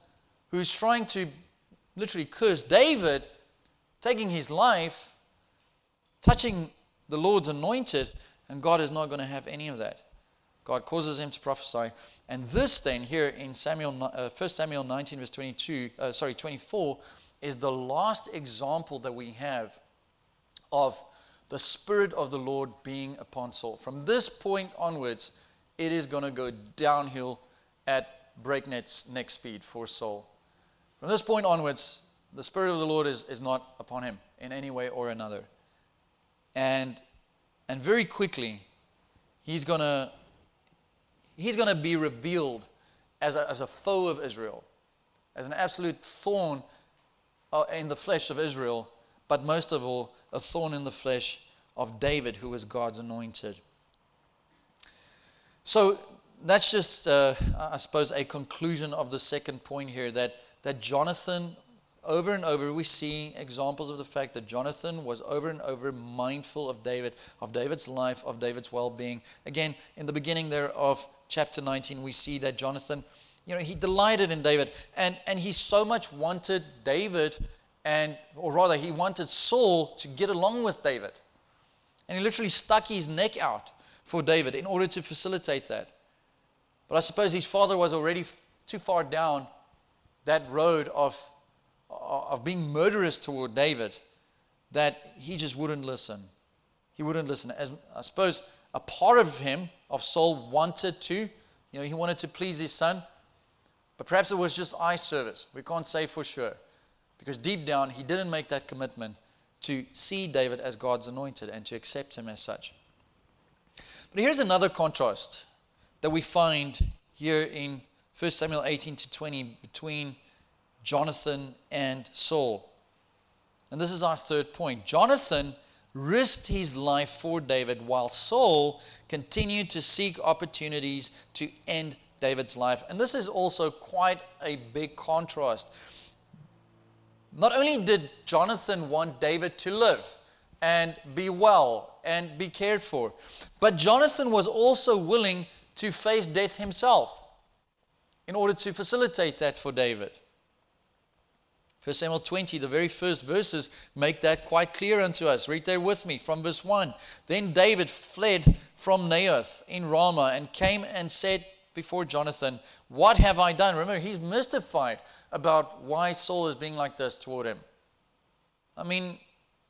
who's trying to literally curse David, taking his life, touching the Lord's anointed, and God is not going to have any of that. God causes him to prophesy. And this then, here in 1 Samuel 19, verse 24, is the last example that we have of the Spirit of the Lord being upon Saul. From this point onwards, it is going to go downhill at breakneck speed for Saul. From this point onwards, the Spirit of the Lord is not upon him in any way or another. And very quickly, he's going to be revealed as a foe of Israel, as an absolute thorn in the flesh of Israel, but most of all, a thorn in the flesh of David, who was God's anointed. So that's just, I suppose, a conclusion of the second point here, that Jonathan, over and over, we see examples of the fact that Jonathan was over and over mindful of David, of David's life, of David's well-being. Again, in the beginning there of chapter 19, we see that Jonathan, he delighted in David, and he so much wanted David, or rather, he wanted Saul to get along with David. And he literally stuck his neck out for David in order to facilitate that. But I suppose his father was already too far down that road of being murderous toward David, that he just wouldn't listen. He wouldn't listen. As I suppose a part of him, of Saul, wanted to, he wanted to please his son, but perhaps it was just eye service. We can't say for sure, because deep down he didn't make that commitment to see David as God's anointed and to accept him as such. But here's another contrast that we find here in 1 Samuel 18 to 20 between Jonathan and Saul. And this is our third point. Jonathan risked his life for David, while Saul continued to seek opportunities to end David's life. And this is also quite a big contrast. Not only did Jonathan want David to live and be well and be cared for, but Jonathan was also willing to face death himself in order to facilitate that for David. 1 Samuel 20, the very first verses make that quite clear unto us. Read there with me from verse 1. Then David fled from Naioth in Ramah and came and said before Jonathan, "What have I done?" Remember, he's mystified about why Saul is being like this toward him. I mean,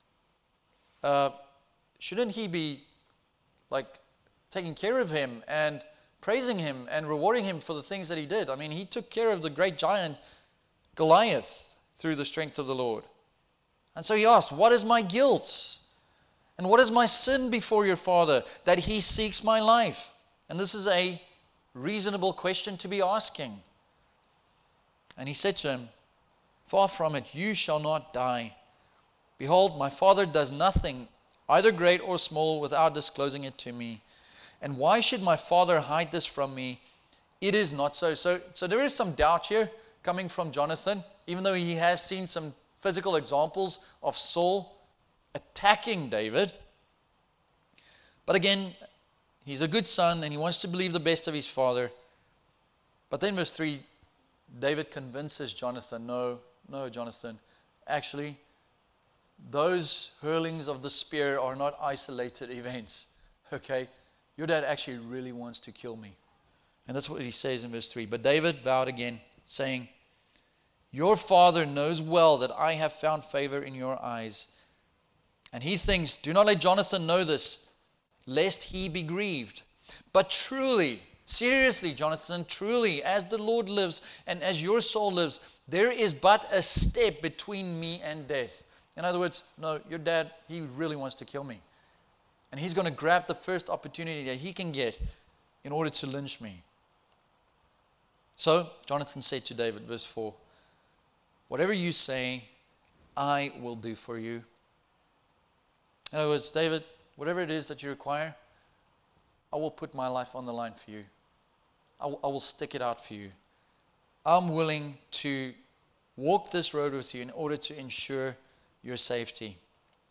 shouldn't he be taking care of him and praising him and rewarding him for the things that he did? I mean, he took care of the great giant Goliath through the strength of the Lord. And so he asked, "What is my guilt? And what is my sin before your father, that he seeks my life?" And this is a reasonable question to be asking. And he said to him, "Far from it, you shall not die. Behold, my father does nothing, either great or small, without disclosing it to me. And why should my father hide this from me? It is not so." So there is some doubt here coming from Jonathan, even though he has seen some physical examples of Saul attacking David. But again, he's a good son and he wants to believe the best of his father. But then verse 3, David convinces Jonathan, no, Jonathan, actually, those hurlings of the spear are not isolated events, okay? Your dad actually really wants to kill me. And that's what he says in verse 3. But David vowed again, saying, "Your father knows well that I have found favor in your eyes." And he thinks, "Do not let Jonathan know this, lest he be grieved. But truly," seriously, Jonathan, "truly, as the Lord lives and as your soul lives, there is but a step between me and death." In other words, no, your dad, he really wants to kill me. And he's going to grab the first opportunity that he can get in order to lynch me. So Jonathan said to David, verse 4, "Whatever you say, I will do for you." In other words, David, whatever it is that you require, I will put my life on the line for you. I will stick it out for you. I'm willing to walk this road with you in order to ensure your safety.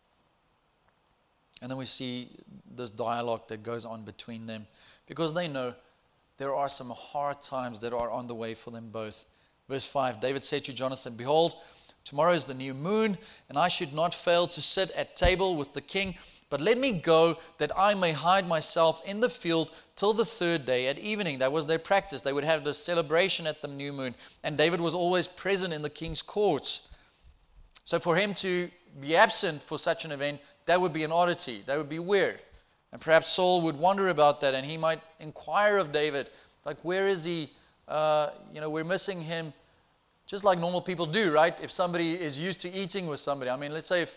And then we see this dialogue that goes on between them, because they know there are some hard times that are on the way for them both. Verse 5, David said to Jonathan, behold, tomorrow is the new moon, and I should not fail to sit at table with the king. But let me go, that I may hide myself in the field till the third day at evening. That was their practice. They would have the celebration at the new moon. And David was always present in the king's courts. So for him to be absent for such an event, that would be an oddity. That would be weird. And perhaps Saul would wonder about that, and he might inquire of David, like, where is he? We're missing him, just like normal people do, right? If somebody is used to eating with somebody. I mean, let's say if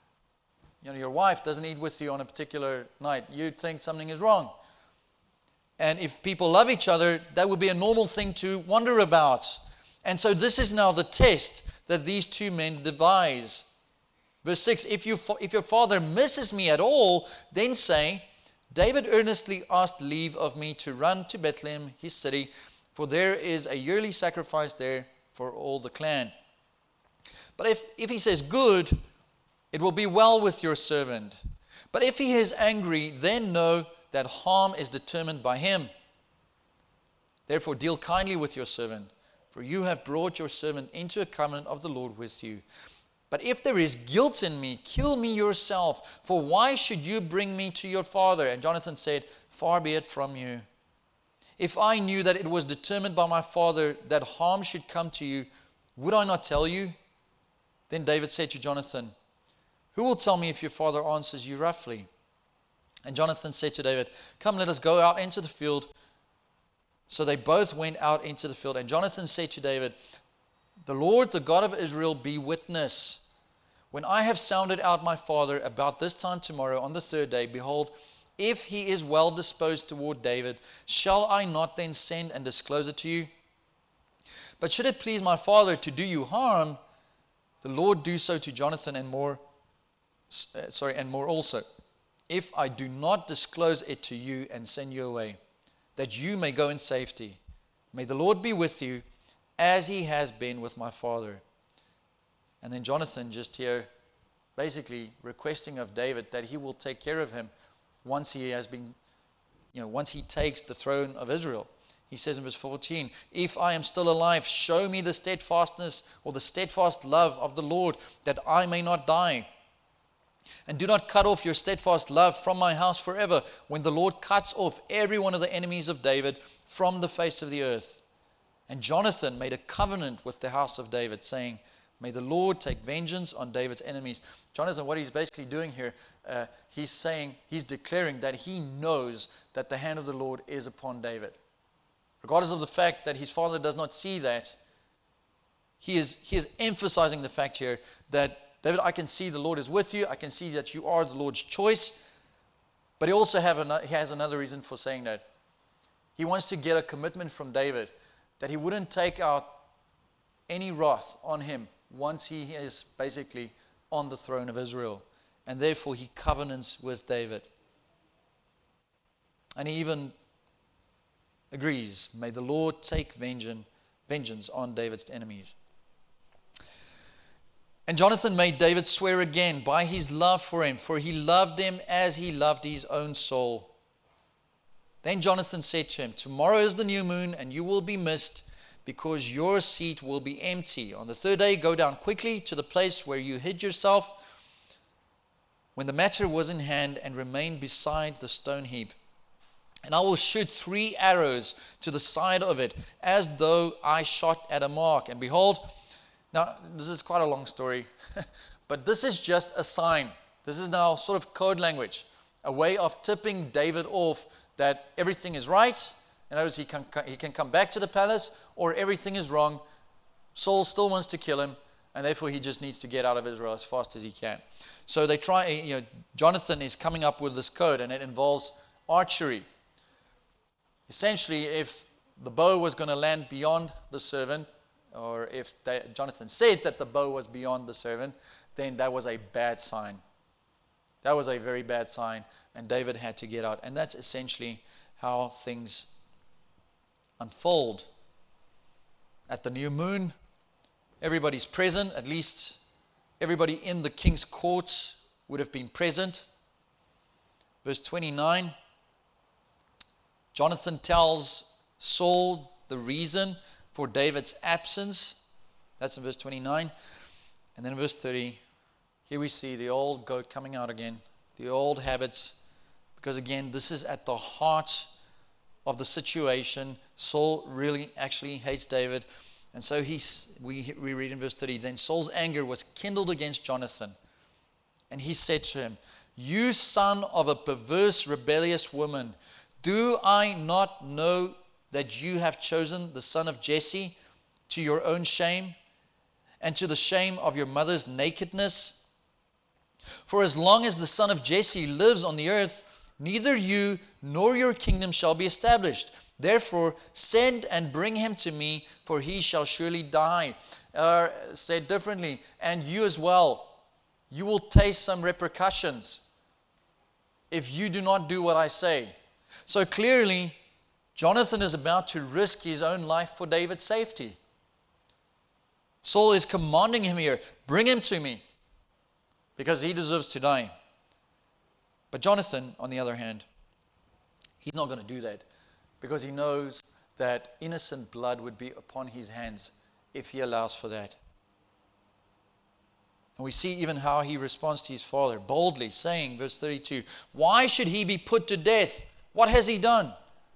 your wife doesn't eat with you on a particular night, you'd think something is wrong. And if people love each other, that would be a normal thing to wonder about. And so this is now the test that these two men devise. Verse 6, if your father misses me at all, then say, David earnestly asked leave of me to run to Bethlehem, his city, for there is a yearly sacrifice there for all the clan. But if he says, good, it will be well with your servant. But if he is angry, then know that harm is determined by him. Therefore deal kindly with your servant, for you have brought your servant into a covenant of the Lord with you. But if there is guilt in me, kill me yourself, for why should you bring me to your father? And Jonathan said, far be it from you. If I knew that it was determined by my father that harm should come to you, would I not tell you? Then David said to Jonathan, who will tell me if your father answers you roughly? And Jonathan said to David, come, let us go out into the field. So they both went out into the field. And Jonathan said to David, the Lord, the God of Israel, be witness. When I have sounded out my father about this time tomorrow on the third day, behold, if he is well disposed toward David, shall I not then send and disclose it to you? But should it please my father to do you harm, the Lord do so to Jonathan and more also, if I do not disclose it to you and send you away, that you may go in safety. May the Lord be with you, as he has been with my father. And then Jonathan just here basically requesting of David that he will take care of him once he has been, once he takes the throne of Israel. He says in verse 14, if I am still alive, show me the steadfastness or the steadfast love of the Lord, that I may not die. And do not cut off your steadfast love from my house forever, when the Lord cuts off every one of the enemies of David from the face of the earth. And Jonathan made a covenant with the house of David, saying, may the Lord take vengeance on David's enemies. Jonathan, what he's basically doing here, he's declaring that he knows that the hand of the Lord is upon David. Regardless of the fact that his father does not see that, he is emphasizing the fact here that, David, I can see the Lord is with you. I can see that you are the Lord's choice. But he also has another reason for saying that. He wants to get a commitment from David that he wouldn't take out any wrath on him once he is basically on the throne of Israel. And therefore he covenants with David. And he even agrees, may the Lord take vengeance on David's enemies. And Jonathan made David swear again by his love for him, for he loved him as he loved his own soul. Then Jonathan said to him, tomorrow is the new moon, and you will be missed, because your seat will be empty. On the third day, go down quickly to the place where you hid yourself, when the matter was in hand, and remain beside the stone heap. And I will shoot 3 arrows to the side of it, as though I shot at a mark. And behold, now this is quite a long story, but this is just a sign. This is now sort of code language, a way of tipping David off that everything is right. In other words, he can come back to the palace, or everything is wrong. Saul still wants to kill him, and therefore he just needs to get out of Israel as fast as he can. So they try, Jonathan is coming up with this code, and it involves archery. Essentially, if the bow was going to land beyond the servant, or if Jonathan said that the bow was beyond the servant, then that was a bad sign. That was a very bad sign, and David had to get out. And that's essentially how things unfold. At the new moon, everybody's present, at least everybody in the king's courts would have been present. Verse 29, Jonathan tells Saul the reason for David's absence. That's in verse 29. And then in verse 30, here we see the old goat coming out again, the old habits, because again, this is at the heart of the situation. Saul really actually hates David. And so we read in verse 30, then Saul's anger was kindled against Jonathan. And he said to him, you son of a perverse, rebellious woman, do I not know that you have chosen the son of Jesse to your own shame and to the shame of your mother's nakedness? For as long as the son of Jesse lives on the earth, neither you nor your kingdom shall be established. Therefore, send and bring him to me, for he shall surely die. Said differently, and you as well. You will taste some repercussions if you do not do what I say. So clearly, Jonathan is about to risk his own life for David's safety. Saul is commanding him here, bring him to me, because he deserves to die. But Jonathan, on the other hand, he's not going to do that, because he knows that innocent blood would be upon his hands if he allows for that. And we see even how he responds to his father, boldly saying, verse 32, why should he be put to death? What has he done?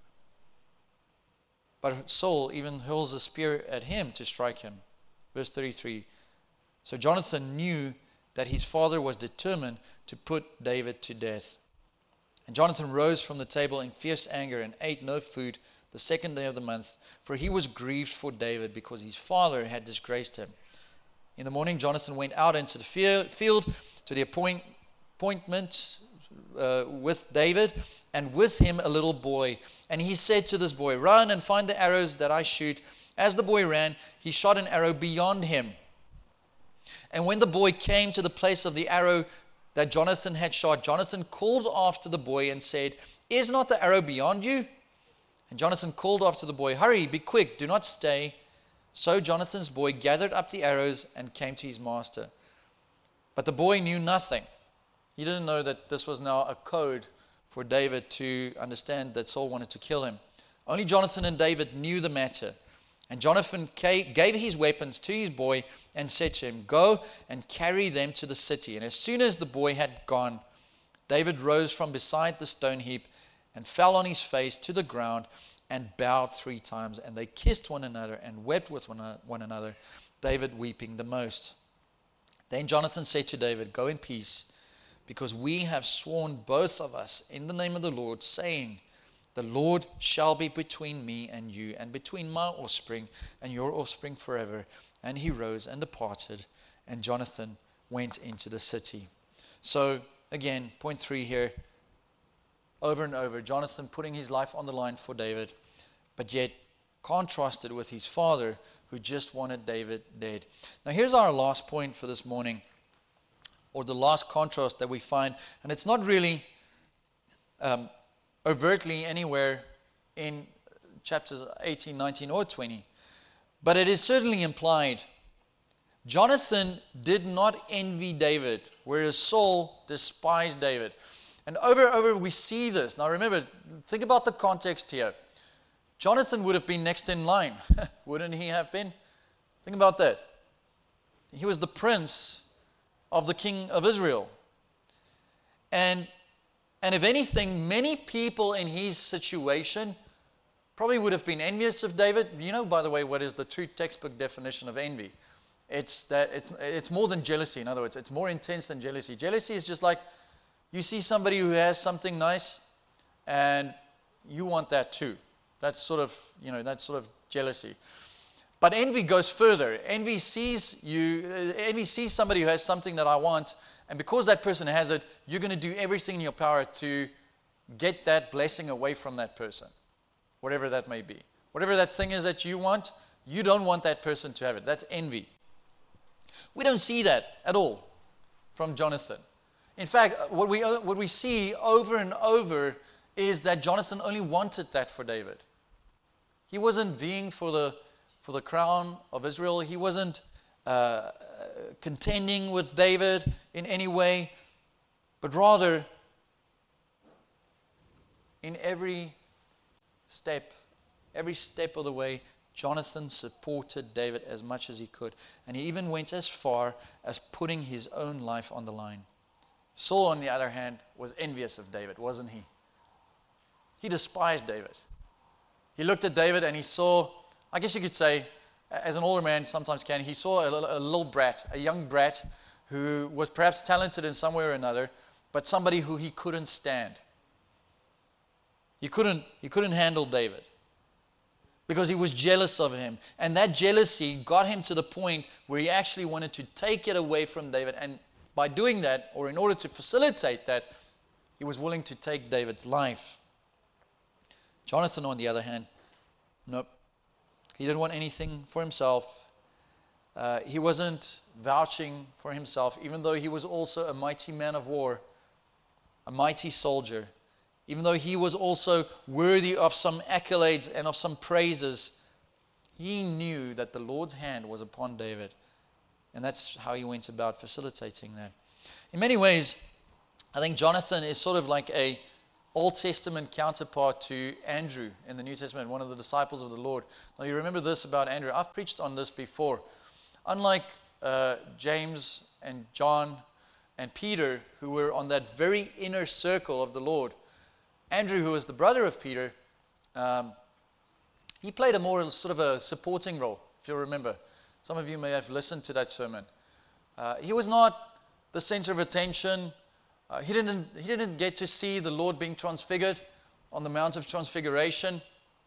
But Saul even hurls a spear at him to strike him. Verse 33, so Jonathan knew that his father was determined to put David to death. And Jonathan rose from the table in fierce anger and ate no food the second day of the month, for he was grieved for David because his father had disgraced him. In the morning, Jonathan went out into the field to the appointment with David, and with him a little boy. And he said to this boy, run and find the arrows that I shoot. As the boy ran, he shot an arrow beyond him. And when the boy came to the place of the arrow that Jonathan had shot, Jonathan called after the boy and said, is not the arrow beyond you? And Jonathan called after the boy, hurry, be quick, do not stay. So Jonathan's boy gathered up the arrows and came to his master. But the boy knew nothing. He didn't know that this was now a code for David to understand that Saul wanted to kill him. Only Jonathan and David knew the matter. And Jonathan gave his weapons to his boy and said to him, go and carry them to the city. And as soon as the boy had gone, David rose from beside the stone heap and fell on his face to the ground and bowed 3 times. And they kissed one another and wept with one another, David weeping the most. Then Jonathan said to David, go in peace, because we have sworn both of us in the name of the Lord, saying, the Lord shall be between me and you, and between my offspring and your offspring forever. And he rose and departed, and Jonathan went into the city. So, again, point 3 here, over and over, Jonathan putting his life on the line for David, but yet contrasted with his father, who just wanted David dead. Now, here's our last point for this morning, or the last contrast that we find, and it's not really overtly anywhere in chapters 18, 19, or 20. But it is certainly implied. Jonathan did not envy David, whereas Saul despised David. And over we see this. Now remember, think about the context here. Jonathan would have been next in line, wouldn't he have been? Think about that. He was the prince of the king of Israel. And if anything, many people in his situation probably would have been envious of David. You know, by the way, what is the true textbook definition of envy? It's that it's more than jealousy. In other words, it's more intense than jealousy. Jealousy is just like you see somebody who has something nice and you want that too. That's sort of jealousy. But envy goes further. Envy sees somebody who has something that I want, and because that person has it, you're going to do everything in your power to get that blessing away from that person, whatever that may be. Whatever that thing is that you want, you don't want that person to have it. That's envy. We don't see that at all from Jonathan. In fact, what we see over and over is that Jonathan only wanted that for David. He wasn't vying for the crown of Israel. He wasn't contending with David in any way, but rather in every step of the way, Jonathan supported David as much as he could. And he even went as far as putting his own life on the line. Saul, on the other hand, was envious of David, wasn't he? He despised David. He looked at David and he saw, I guess you could say, as an older man sometimes can, he saw a little brat, a young brat who was perhaps talented in some way or another, but somebody who he couldn't stand. He couldn't handle David because he was jealous of him. And that jealousy got him to the point where he actually wanted to take it away from David. And by doing that, or in order to facilitate that, he was willing to take David's life. Jonathan, on the other hand, nope. He didn't want anything for himself. He wasn't vouching for himself, even though he was also a mighty man of war, a mighty soldier. Even though he was also worthy of some accolades and of some praises, he knew that the Lord's hand was upon David. And that's how he went about facilitating that. In many ways, I think Jonathan is sort of like a Old Testament counterpart to Andrew in the New Testament, one of the disciples of the Lord. Now you remember this about Andrew. I've preached on this before. Unlike James and John and Peter, who were on that very inner circle of the Lord, Andrew, who was the brother of Peter, he played a more sort of a supporting role, if you'll remember. Some of you may have listened to that sermon. He was not the center of attention. He didn't get to see the Lord being transfigured on the Mount of Transfiguration.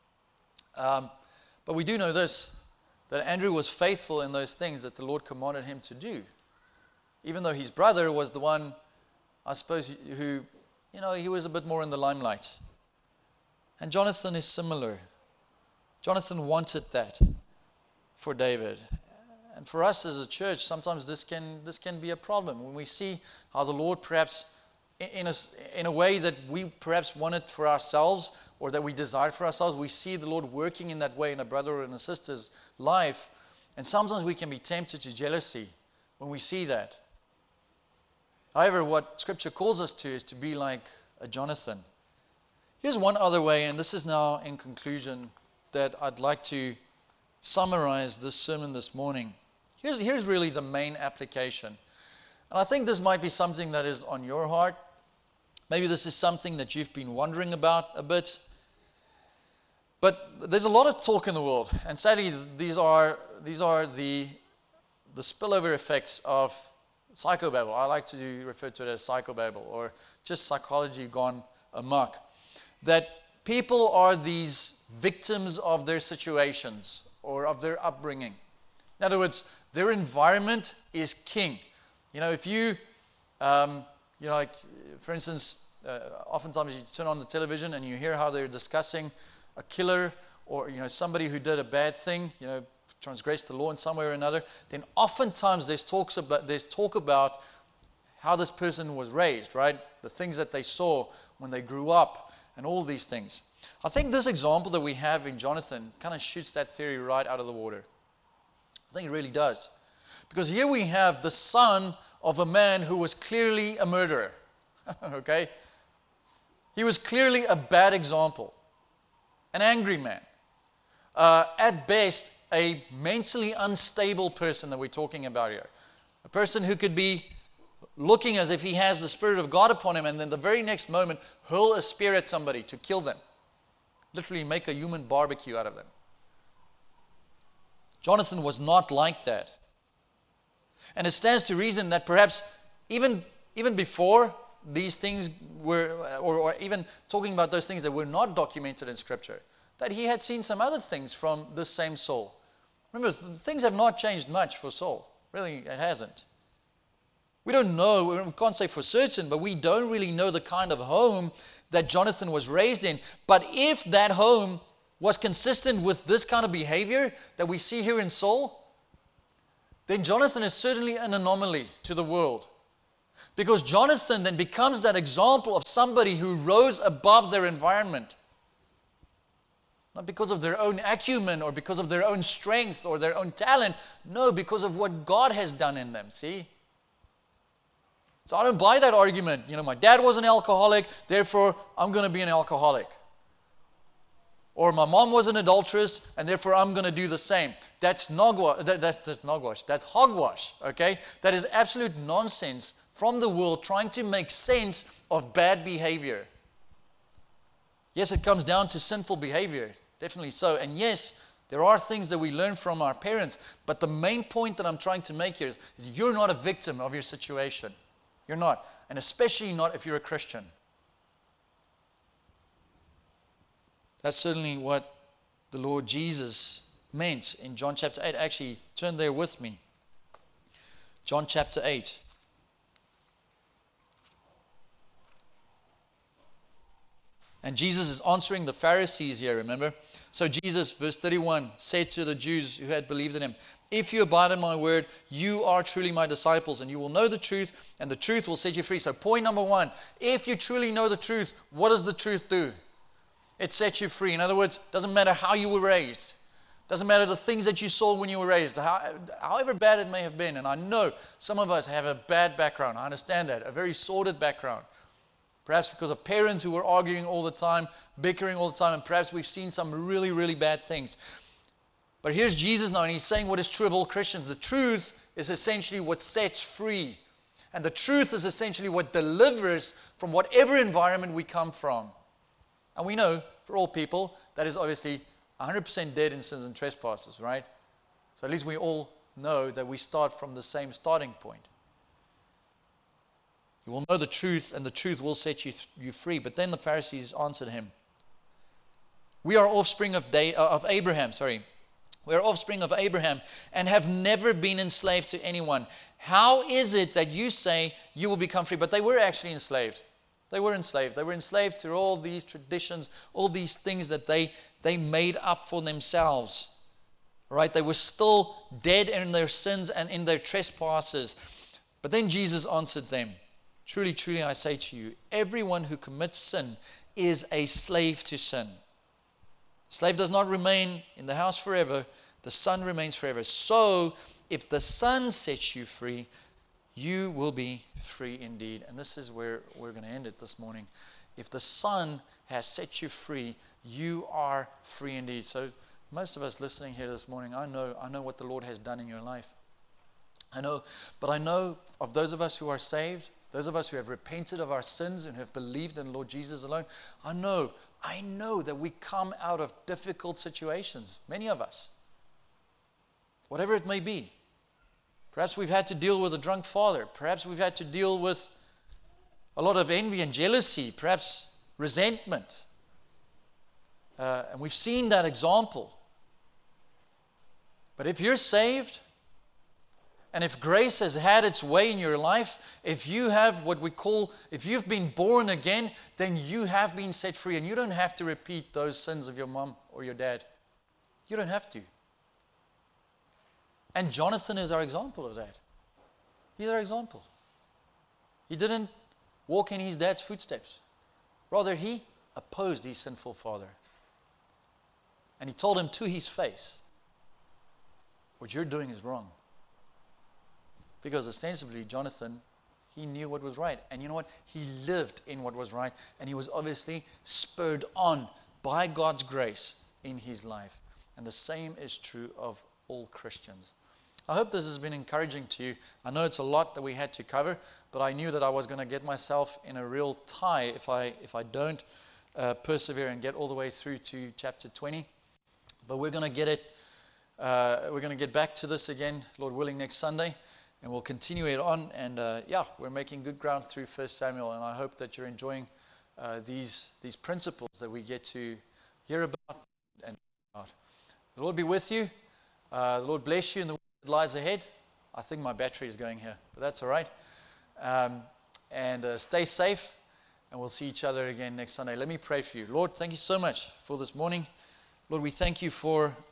But we do know this, that Andrew was faithful in those things that the Lord commanded him to do. Even though his brother was the one, I suppose, who, he was a bit more in the limelight. And Jonathan is similar. Jonathan wanted that for David. And for us as a church, sometimes this can be a problem. When we see how the Lord perhaps, in a way that we perhaps want it for ourselves or that we desire for ourselves, we see the Lord working in that way in a brother or in a sister's life. And sometimes we can be tempted to jealousy when we see that. However, what Scripture calls us to is to be like a Jonathan. Here's one other way, and this is now in conclusion, that I'd like to summarize this sermon this morning. Here's really the main application. And I think this might be something that is on your heart. Maybe this is something that you've been wondering about a bit. But there's a lot of talk in the world, and sadly these are the spillover effects of psychobabble. I like to refer to it as psychobabble, or just psychology gone amok. That people are these victims of their situations or of their upbringing. In other words, their environment is king. If you, like, for instance, oftentimes you turn on the television and you hear how they're discussing a killer or, somebody who did a bad thing, transgressed the law in some way or another, then oftentimes there's talk about how this person was raised, right? The things that they saw when they grew up and all these things. I think this example that we have in Jonathan kind of shoots that theory right out of the water. I think it really does. Because here we have the son of a man who was clearly a murderer. Okay? He was clearly a bad example. An angry man. At best, a mentally unstable person that we're talking about here. A person who could be looking as if he has the Spirit of God upon him, and then the very next moment hurl a spear at somebody to kill them. Literally make a human barbecue out of them. Jonathan was not like that. And it stands to reason that perhaps even before these things were, or even talking about those things that were not documented in Scripture, that he had seen some other things from this same Saul. Remember, things have not changed much for Saul. Really, it hasn't. We don't know, we can't say for certain, but we don't really know the kind of home that Jonathan was raised in. But if that home was consistent with this kind of behavior that we see here in Saul, then Jonathan is certainly an anomaly to the world. Because Jonathan then becomes that example of somebody who rose above their environment. Not because of their own acumen or because of their own strength or their own talent. No, because of what God has done in them, see? So I don't buy that argument. My dad was an alcoholic, therefore I'm going to be an alcoholic. Or my mom was an adulteress, and therefore I'm going to do the same. That's that's hogwash. That's hogwash, okay? That is absolute nonsense from the world trying to make sense of bad behavior. Yes, it comes down to sinful behavior, definitely so. And yes, there are things that we learn from our parents, but the main point that I'm trying to make here is you're not a victim of your situation. You're not, and especially not if you're a Christian. That's certainly what the Lord Jesus meant in John chapter 8. Actually, turn there with me. John chapter 8. And Jesus is answering the Pharisees here, remember? So Jesus, verse 31, said to the Jews who had believed in him, if you abide in my word, you are truly my disciples, and you will know the truth, and the truth will set you free. So point number one, if you truly know the truth, what does the truth do? It sets you free. In other words, it doesn't matter how you were raised. It doesn't matter the things that you saw when you were raised, however bad it may have been. And I know some of us have a bad background. I understand that, a very sordid background. Perhaps because of parents who were arguing all the time, bickering all the time, and perhaps we've seen some really, really bad things. But here's Jesus now, and he's saying what is true of all Christians. The truth is essentially what sets free. And the truth is essentially what delivers from whatever environment we come from. And we know, for all people, that is obviously 100% dead in sins and trespasses, right? So at least we all know that we start from the same starting point. You will know the truth, and the truth will set you free. But then the Pharisees answered him, we are offspring of Abraham, We are offspring of Abraham and have never been enslaved to anyone. How is it that you say you will become free? But they were actually enslaved. They were enslaved. They were enslaved to all these traditions, all these things that they made up for themselves. Right? They were still dead in their sins and in their trespasses. But then Jesus answered them, truly, truly, I say to you, everyone who commits sin is a slave to sin. The slave does not remain in the house forever. The son remains forever. So, if the son sets you free, you will be free indeed. And this is where we're going to end it this morning. If the Son has set you free, you are free indeed. So most of us listening here this morning, I know what the Lord has done in your life. I know of those of us who are saved, those of us who have repented of our sins and have believed in the Lord Jesus alone, I know that we come out of difficult situations, many of us. Whatever it may be. Perhaps we've had to deal with a drunk father. Perhaps we've had to deal with a lot of envy and jealousy, perhaps resentment. And we've seen that example. But if you're saved, and if grace has had its way in your life, if you have if you've been born again, then you have been set free. And you don't have to repeat those sins of your mom or your dad. You don't have to. And Jonathan is our example of that. He's our example. He didn't walk in his dad's footsteps. Rather, he opposed his sinful father. And he told him to his face, what you're doing is wrong. Because ostensibly, Jonathan, he knew what was right. And you know what? He lived in what was right. And he was obviously spurred on by God's grace in his life. And the same is true of all Christians. I hope this has been encouraging to you. I know it's a lot that we had to cover, but I knew that I was going to get myself in a real tie if I don't persevere and get all the way through to chapter 20. But we're going to get it. We're going to get back to this again, Lord willing, next Sunday, and we'll continue it on. And we're making good ground through 1 Samuel, and I hope that you're enjoying these principles that we get to hear about and about. The Lord be with you. The Lord bless you in the week that lies ahead. I think my battery is going here, but that's all right. And stay safe, and we'll see each other again next Sunday. Let me pray for you. Lord, thank you so much for this morning. Lord, we thank you for